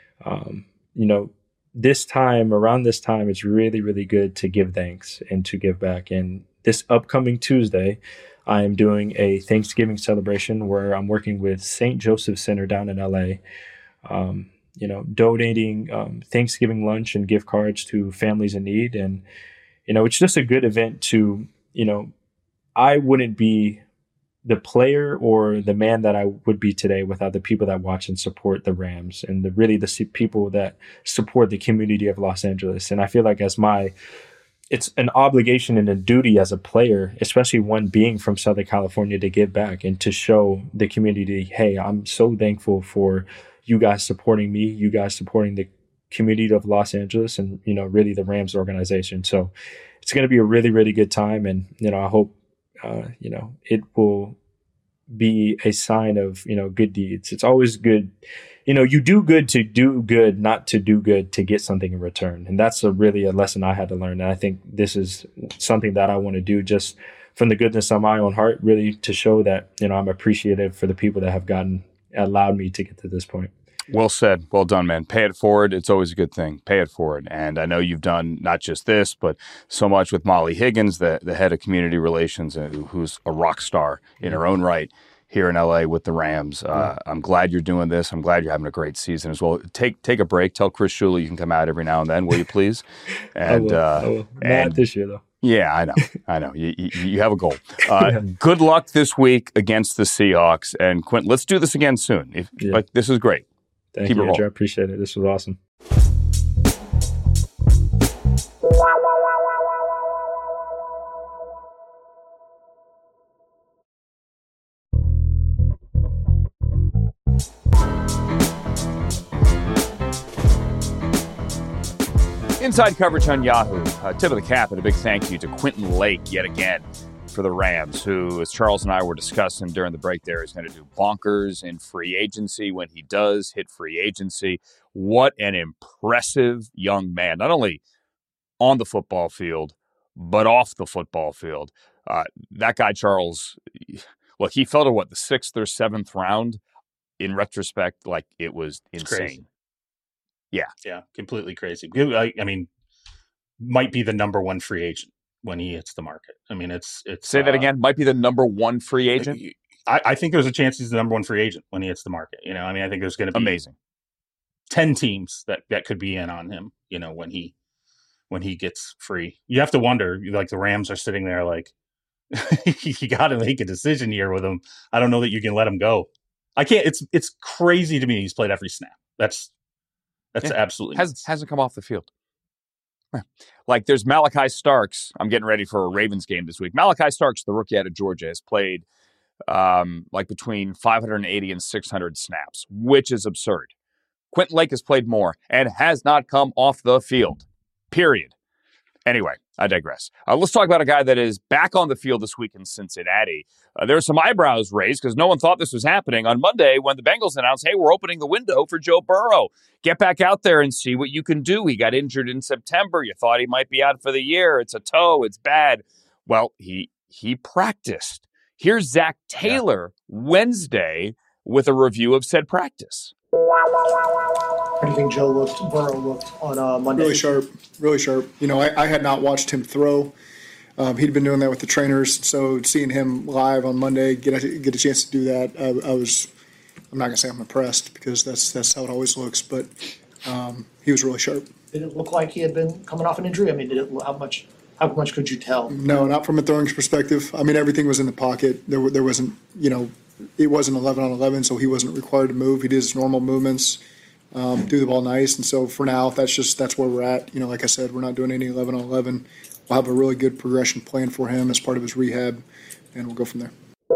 um, you know, this time, around this time, it's really, really good to give thanks and to give back. And this upcoming Tuesday, I am doing a Thanksgiving celebration where I'm working with Saint Joseph Center down in L A, um, you know, donating um, Thanksgiving lunch and gift cards to families in need. And, you know, it's just a good event to, you know, I wouldn't be the player or the man that I would be today without the people that watch and support the Rams, and the really the people that support the community of Los Angeles. And I feel like as my, it's an obligation and a duty as a player, especially one being from Southern California, to give back and to show the community, hey, I'm so thankful for you guys supporting me, you guys supporting the community of Los Angeles, and, you know, really the Rams organization. So it's going to be a really, really good time. And, you know, I hope, uh, you know, it will be a sign of, you know, good deeds. It's always good. You know, you do good to do good, not to do good to get something in return. And that's a really a lesson I had to learn. And I think this is something that I want to do just from the goodness of my own heart, really to show that, you know, I'm appreciative for the people that have gotten, allowed me to get to this point. Well said. Well done, man. Pay it forward. It's always a good thing. Pay it forward. And I know you've done not just this, but so much with Molly Higgins, the, the head of community relations, uh, who's a rock star in her own right here in L A with the Rams. Uh, I'm glad you're doing this. I'm glad you're having a great season as well. Take take a break. Tell Chris Shula you can come out every now and then, will you please? And, I will. Uh, I will. Not and, this year, though. Yeah, I know. I know. You, you, you have a goal. Uh, good luck this week against the Seahawks. And Quentin, let's do this again soon. If, yeah. Like, this is great. Thank Keep you, Andrew. I appreciate it. This was awesome. Inside coverage on Yahoo. Uh, tip of the cap and a big thank you to Quentin Lake yet again for the Rams, who, as Charles and I were discussing during the break there, is going to do bonkers in free agency when he does hit free agency. What an impressive young man, not only on the football field, but off the football field. Uh, that guy, Charles, look, he fell to what, the sixth or seventh round? In retrospect, like, it was insane. Crazy. Yeah. Yeah, completely crazy. I, I mean, might be the number one free agent when he hits the market. I mean, it's it's say that uh, again. Might be the number one free agent. I, I think there's a chance he's the number one free agent when he hits the market. You know, I mean, I think there's going to be amazing ten teams that that could be in on him. You know, when he when he gets free, you have to wonder. Like the Rams are sitting there, like you got to make a decision here with him. I don't know that you can let him go. I can't. It's it's crazy to me. He's played every snap. That's that's yeah. absolutely hasn't hasn't come off the field. Like there's Malachi Starks. I'm getting ready for a Ravens game this week. Malachi Starks, the rookie out of Georgia, has played um, like between five hundred eighty and six hundred snaps, which is absurd. Quentin Lake has played more and has not come off the field. Period. Anyway, I digress. Uh, let's talk about a guy that is back on the field this week in Cincinnati. Uh, there are some eyebrows raised because no one thought this was happening on Monday when the Bengals announced, hey, we're opening the window for Joe Burrow. Get back out there and see what you can do. He got injured in September. You thought he might be out for the year. It's a toe. It's bad. Well, he he practiced. Here's Zach Taylor yeah. Wednesday with a review of said practice. How do you think Joe looked, Burrow looked on uh, Monday? Really sharp, really sharp. You know, I, I had not watched him throw. Um, he'd been doing that with the trainers, so seeing him live on Monday, get a, get a chance to do that, I, I was, I'm not going to say I'm impressed because that's that's how it always looks, but um, he was really sharp. Did it look like he had been coming off an injury? I mean, did it? How much How much could you tell? No, not from a throwing perspective. I mean, everything was in the pocket. There, there wasn't, you know, it wasn't eleven on eleven, so he wasn't required to move. He did his normal movements. Um, do the ball nice, and so for now, that's just that's where we're at. You know, like I said, we're not doing any eleven on eleven. We'll have a really good progression plan for him as part of his rehab, and we'll go from there.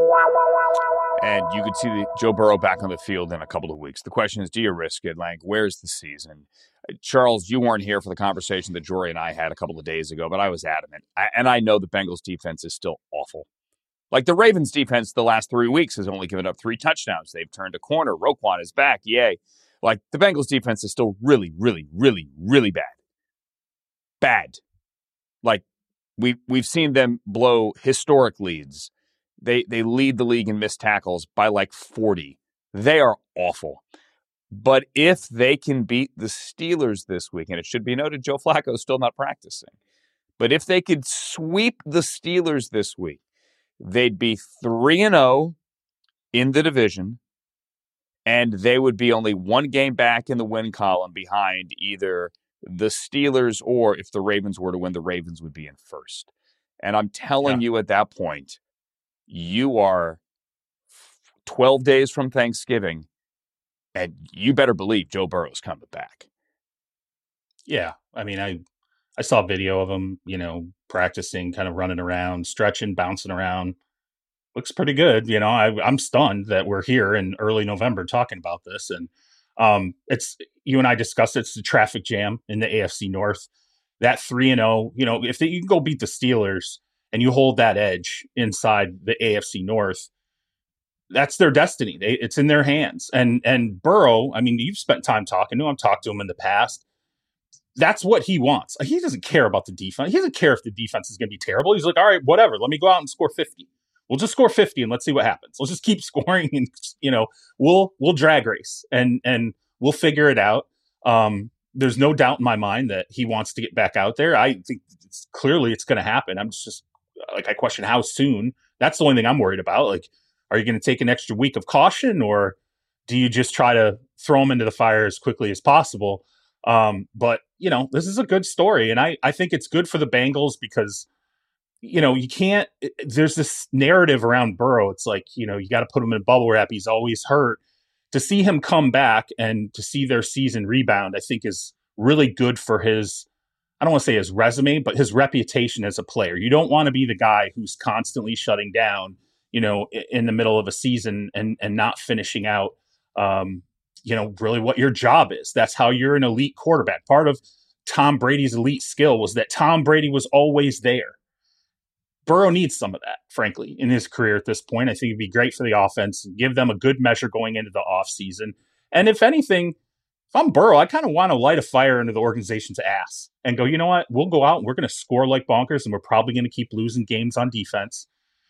And you could see the Joe Burrow back on the field in a couple of weeks. The question is, do you risk it? Like, where's the season? Charles, you weren't here for the conversation that Jory and I had a couple of days ago, but I was adamant. I, and I know the Bengals defense is still awful. Like the Ravens defense the last three weeks has only given up three touchdowns. They've turned a corner. Roquan is back. Yay. Like the Bengals defense is still really, really, really, really bad. Bad. Like we we've seen them blow historic leads. They they lead the league in missed tackles by like forty. They are awful. But if they can beat the Steelers this week, and it should be noted Joe Flacco is still not practicing, but if they could sweep the Steelers this week, they'd be three and oh in the division, and they would be only one game back in the win column behind either the Steelers or if the Ravens were to win, the Ravens would be in first. And I'm telling yeah. you at that point, you are twelve days from Thanksgiving, and you better believe Joe Burrow's coming back. Yeah. I mean, I I saw a video of him, you know, practicing, kind of running around, stretching, bouncing around. Looks pretty good. You know, I, I'm stunned that we're here in early November talking about this. And um, it's, you and I discussed it, it's the traffic jam in the A F C North. That three and oh, you know, if they, you can go beat the Steelers and you hold that edge inside the A F C North, that's their destiny. They, it's in their hands. And and Burrow, I mean, you've spent time talking to him. I've talked to him in the past. That's what he wants. He doesn't care about the defense. He doesn't care if the defense is going to be terrible. He's like, all right, whatever. Let me go out and score fifty. We'll just score fifty and let's see what happens. Let's just keep scoring and, you know, we'll we'll drag race and and we'll figure it out. Um, there's no doubt in my mind that he wants to get back out there. I think it's, clearly it's going to happen. I'm just like, I question how soon. That's the only thing I'm worried about. Like, are you going to take an extra week of caution, or do you just try to throw him into the fire as quickly as possible? Um, but, you know, this is a good story. And I, I think it's good for the Bengals because, you know, you can't, there's this narrative around Burrow. It's like, you know, you got to put him in bubble wrap. He's always hurt. To see him come back and to see their season rebound, I think is really good for his, I don't want to say his resume, but his reputation as a player. You don't want to be the guy who's constantly shutting down, you know, in the middle of a season and, and not finishing out, um, you know, really what your job is. That's how you're an elite quarterback. Part of Tom Brady's elite skill was that Tom Brady was always there. Burrow needs some of that, frankly, in his career at this point. I think it'd be great for the offense, give them a good measure going into the offseason. And if anything, if I'm Burrow, I kind of want to light a fire into the organization's ass and go, you know what, we'll go out and we're going to score like bonkers and we're probably going to keep losing games on defense.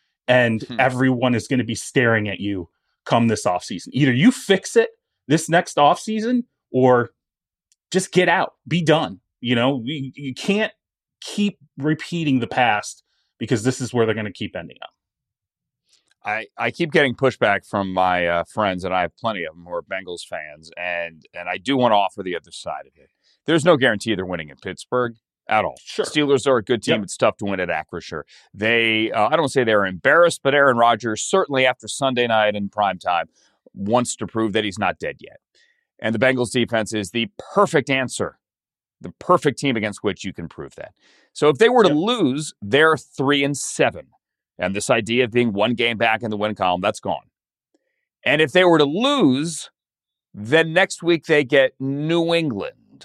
And hmm. everyone is going to be staring at you come this offseason. Either you fix it this next offseason or just get out, be done. You know, you, you can't keep repeating the past because this is where they're going to keep ending up. I, I keep getting pushback from my uh, friends, and I have plenty of them who are Bengals fans, and and I do want to offer the other side of it. There's no guarantee they're winning in Pittsburgh at all. Sure. Steelers are a good team. Yep. It's tough to win at Acrisure. They, uh, I don't say they're embarrassed, but Aaron Rodgers, certainly after Sunday night in primetime, wants to prove that he's not dead yet. And the Bengals defense is the perfect answer, the perfect team against which you can prove that. So if they were to yep. lose, they're three and seven. And this idea of being one game back in the win column, that's gone. And if they were to lose, then next week they get New England.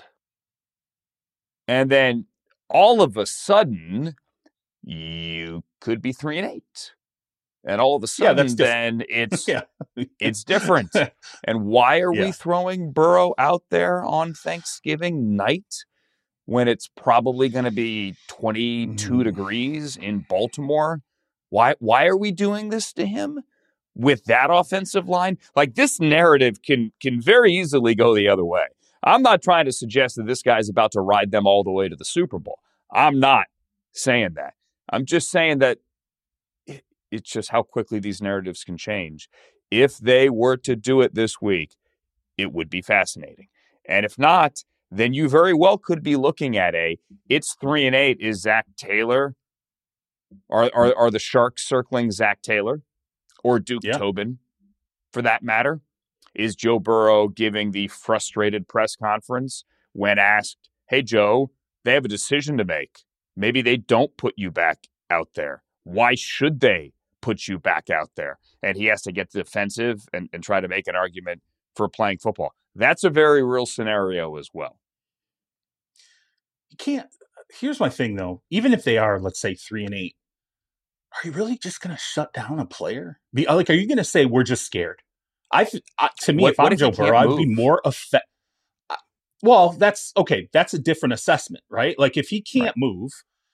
And then all of a sudden, you could be three and eight. And all of a sudden, yeah, that's then it's yeah. it's different. And why are yeah. we throwing Burrow out there on Thanksgiving night when it's probably going to be twenty-two mm. degrees in Baltimore? Why why are we doing this to him with that offensive line? Like, this narrative can can very easily go the other way. I'm not trying to suggest that this guy's about to ride them all the way to the Super Bowl. I'm not saying that. I'm just saying that it, it's just how quickly these narratives can change. If they were to do it this week, it would be fascinating. And if not, then you very well could be looking at a, it's three and eight, is Zach Taylor. Are, are are the Sharks circling Zach Taylor or Duke yeah. Tobin, for that matter? Is Joe Burrow giving the frustrated press conference when asked, hey, Joe, they have a decision to make. Maybe they don't put you back out there. Why should they put you back out there? And he has to get defensive and, and try to make an argument for playing football. That's a very real scenario as well. You can't. Here's my thing, though. Even if they are, let's say, three and eight, are you really just going to shut down a player? Be, like, are you going to say we're just scared? I, I to me, what, if I'm if Joe Burrow, I'd be more affected. Well, that's okay. That's a different assessment, right? Like, if he can't right. move,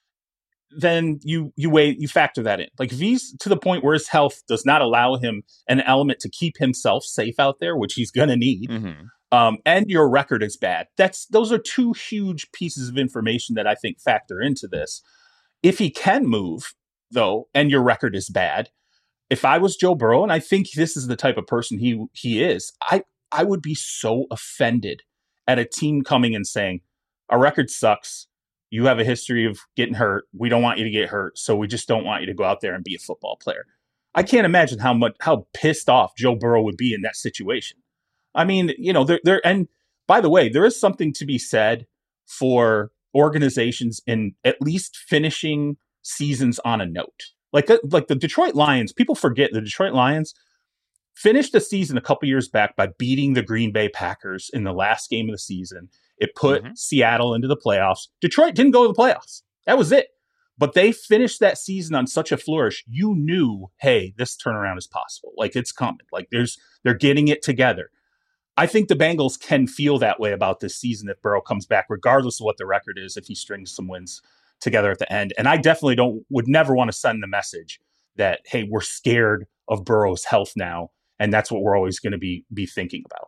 then you you weigh you factor that in. Like, if he's to the point where his health does not allow him an element to keep himself safe out there, which he's going to need. Mm-hmm. Um, and your record is bad. That's those are two huge pieces of information that I think factor into this. If he can move, though, and your record is bad, if I was Joe Burrow, and I think this is the type of person he he is, I I would be so offended at a team coming and saying, our record sucks. You have a history of getting hurt. We don't want you to get hurt, so we just don't want you to go out there and be a football player. I can't imagine how much how pissed off Joe Burrow would be in that situation. I mean, you know, there, there, and by the way, there is something to be said for organizations in at least finishing seasons on a note. Like, like the Detroit Lions, people forget the Detroit Lions finished the season a couple years back by beating the Green Bay Packers in the last game of the season. It put mm-hmm. Seattle into the playoffs. Detroit didn't go to the playoffs. That was it. But they finished that season on such a flourish. You knew, hey, this turnaround is possible. Like, it's coming. Like, there's, they're getting it together. I think the Bengals can feel that way about this season if Burrow comes back, regardless of what the record is, if he strings some wins together at the end. And I definitely don't would never want to send the message that, hey, we're scared of Burrow's health now, and that's what we're always going to be be thinking about.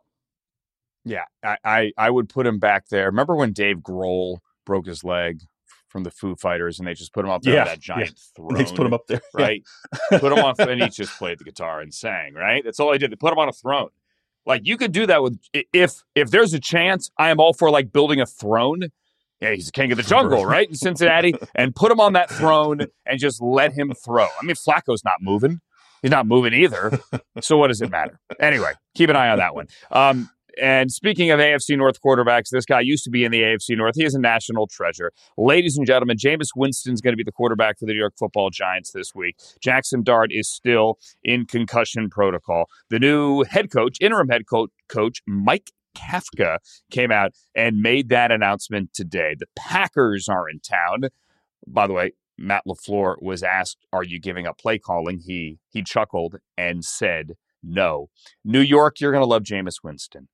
Yeah, I, I, I would put him back there. Remember when Dave Grohl broke his leg from the Foo Fighters, and they just put him up there yeah, on that giant yeah. throne? They just put him up there. Right? Yeah. Put him on, and he just played the guitar and sang, right? That's all they did. They put him on a throne. Like, you could do that with, if if there's a chance, I am all for, like, building a throne. Yeah, he's the king of the jungle, right, in Cincinnati, and put him on that throne and just let him throw. I mean, Flacco's not moving. He's not moving either. So what does it matter? Anyway, keep an eye on that one. Um, and speaking of A F C North quarterbacks, this guy used to be in the A F C North. He is a national treasure. Ladies and gentlemen, Jameis Winston's going to be the quarterback for the New York Football Giants this week. Jackson Dart is still in concussion protocol. The new head coach, interim head coach, coach Mike Kafka, came out and made that announcement today. The Packers are in town. By the way, Matt LaFleur was asked, are you giving up play calling? He he chuckled and said, no. New York, you're going to love Jameis Winston.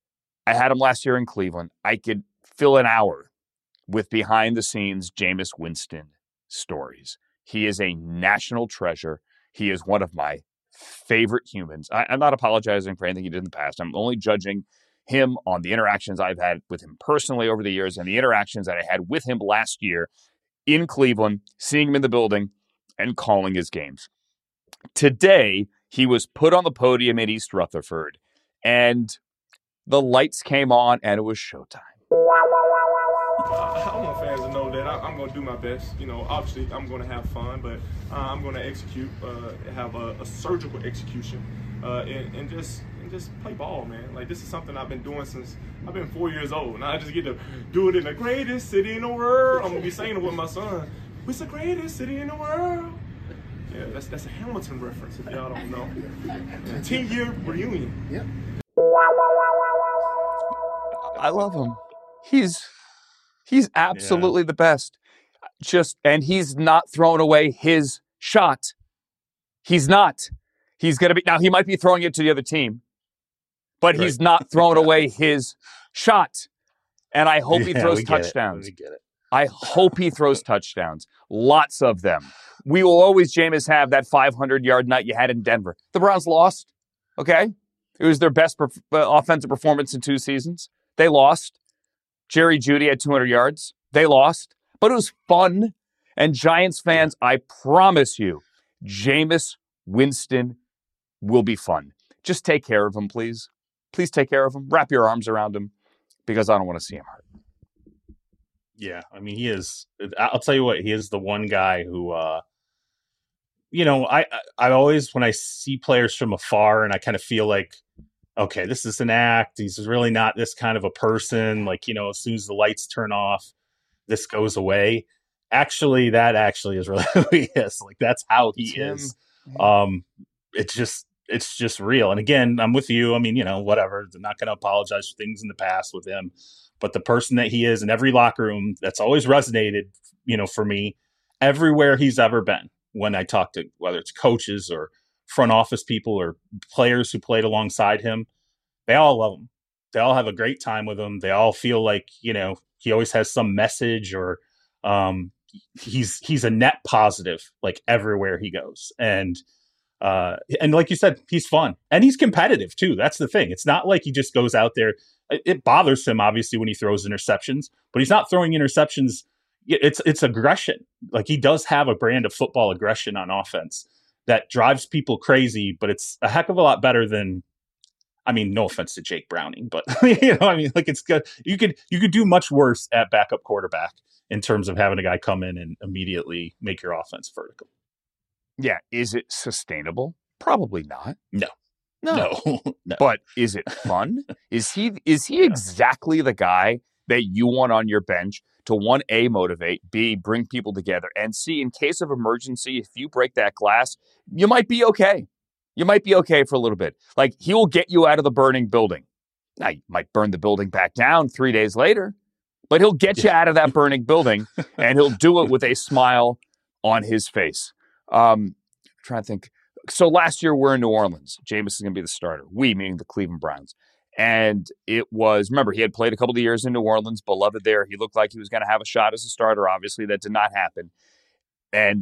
I had him last year in Cleveland. I could fill an hour with behind-the-scenes Jameis Winston stories. He is a national treasure. He is one of my favorite humans. I, I'm not apologizing for anything he did in the past. I'm only judging him on the interactions I've had with him personally over the years and the interactions that I had with him last year in Cleveland, seeing him in the building, and calling his games. Today, he was put on the podium in East Rutherford, and the lights came on, and it was showtime. I want fans to know that I, I'm going to do my best. You know, obviously, I'm going to have fun, but uh, I'm going to execute, uh, have a, a surgical execution, uh, and, and just and just play ball, man. Like, this is something I've been doing since I've been four years old. Now I just get to do it in the greatest city in the world. I'm going to be saying it with my son. It's the greatest city in the world. Yeah, that's that's a Hamilton reference, if y'all don't know. Yeah, ten-year reunion. Yep. I love him. He's he's absolutely yeah. the best. Just and he's not throwing away his shot. He's not. He's gonna be now. He might be throwing it to the other team, but right. he's not throwing away his shot. And I hope yeah, he throws touchdowns. I hope he throws touchdowns. Lots of them. We will always, Jameis, have that five hundred yard night you had in Denver. The Browns lost. Okay, it was their best perf- uh, offensive performance in two seasons. They lost. Jerry Jeudy had two hundred yards. They lost. But it was fun. And Giants fans, I promise you, Jameis Winston will be fun. Just take care of him, please. Please take care of him. Wrap your arms around him because I don't want to see him hurt. Yeah, I mean, he is. I'll tell you what, he is the one guy who, uh, you know, I, I always, when I see players from afar and I kind of feel like, okay, this is an act. He's really not this kind of a person. Like, you know, as soon as the lights turn off, this goes away. Actually, that actually is really who he is. Like, that's how he it's is. Um, it's just, it's just real. And again, I'm with you. I mean, you know, whatever. I'm not going to apologize for things in the past with him. But the person that he is in every locker room, that's always resonated, you know, for me, everywhere he's ever been. When I talk to, whether it's coaches or front office people or players who played alongside him, they all love him. They all have a great time with him. They all feel like, you know, he always has some message or um, he's he's a net positive, like everywhere he goes. And uh, and like you said, he's fun and he's competitive too. That's the thing. It's not like he just goes out there. It bothers him, obviously, when he throws interceptions, but he's not throwing interceptions. It's it's aggression. Like, he does have a brand of football aggression on offense that drives people crazy, but it's a heck of a lot better than, I mean, no offense to Jake Browning, but you know, I mean, like, it's good. You could you could do much worse at backup quarterback in terms of having a guy come in and immediately make your offense vertical. Yeah. Is it sustainable? Probably not. No. No. No. no. But is it fun? is he is he exactly the guy that you want on your bench to, one, A, motivate, B, bring people together, and C, in case of emergency, if you break that glass, you might be okay. You might be okay for a little bit. Like, he will get you out of the burning building. Now, you might burn the building back down three days later, but he'll get you out of that burning building, and he'll do it with a smile on his face. Um, I'm trying to think. So last year we're in New Orleans. Jameis is going to be the starter. We, meaning the Cleveland Browns. And it was, remember, he had played a couple of years in New Orleans, beloved there. He looked like he was going to have a shot as a starter. Obviously, that did not happen. And,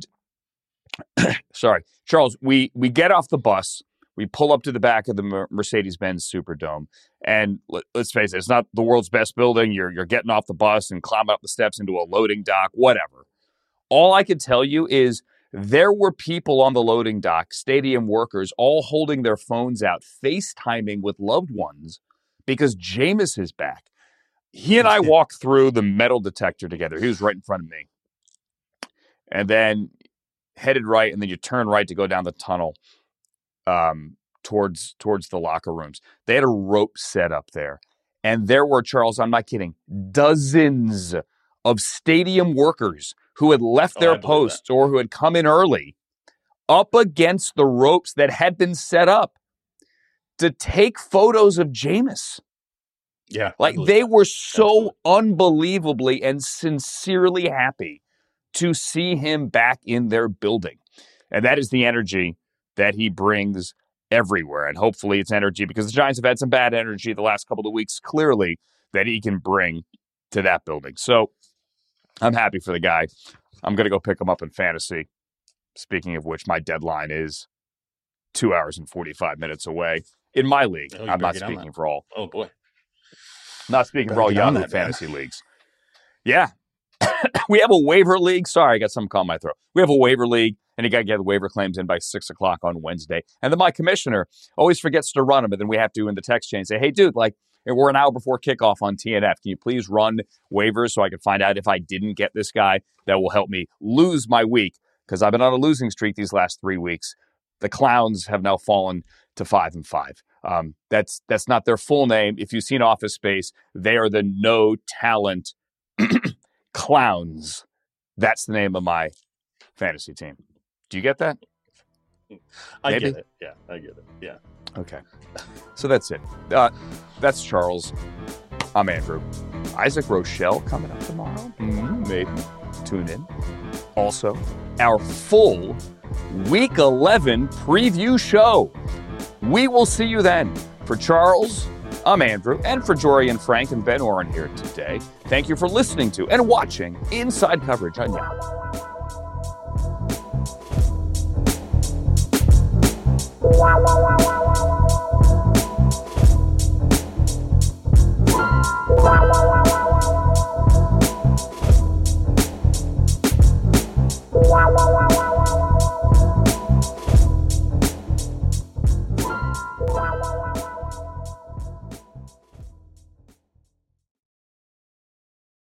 sorry, Charles, we we get off the bus. We pull up to the back of the Mercedes-Benz Superdome. And let, let's face it, it's not the world's best building. You're, you're getting off the bus and climbing up the steps into a loading dock, whatever. All I can tell you is, there were people on the loading dock, stadium workers, all holding their phones out, FaceTiming with loved ones because Jameis is back. He and I walked through the metal detector together. He was right in front of me. And then headed right, and then you turn right to go down the tunnel um, towards towards the locker rooms. They had a rope set up there. And there were, Charles, I'm not kidding, dozens of stadium workers who had left their oh, posts that. or who had come in early up against the ropes that had been set up to take photos of Jameis. Yeah. Like, they that. were so Absolutely. unbelievably and sincerely happy to see him back in their building. And that is the energy that he brings everywhere. And hopefully it's energy, because the Giants have had some bad energy the last couple of weeks, clearly, that he can bring to that building. So I'm happy for the guy. I'm going to go pick him up in fantasy. Speaking of which, my deadline is two hours and forty-five minutes away in my league. Oh, I'm not speaking for all. Oh, boy. Not speaking for all Yahoo fantasy leagues. Yeah. we have a waiver league. Sorry, I got something caught in my throat. We have a waiver league, and you got to get the waiver claims in by six o'clock on Wednesday. And then my commissioner always forgets to run them, and then we have to in the text chain say, hey, dude, like, we're an hour before kickoff on T N F. Can you please run waivers so I can find out if I didn't get this guy? That will help me lose my week because I've been on a losing streak these last three weeks. The Clowns have now fallen to five and five. Um, that's that's not their full name. If you've seen Office Space, they are the no talent Clowns. That's the name of my fantasy team. Do you get that? I Maybe? get it. Yeah, I get it. Yeah. Okay. So that's it. Uh, that's Charles. I'm Andrew. Isaac Rochelle coming up tomorrow. Mm-hmm. Maybe. Tune in. Also, our full Week eleven preview show. We will see you then. For Charles, I'm Andrew, and for Jory and Frank and Ben Oren here today, thank you for listening to and watching Inside Coverage on Yahoo. Wow, wow, wow.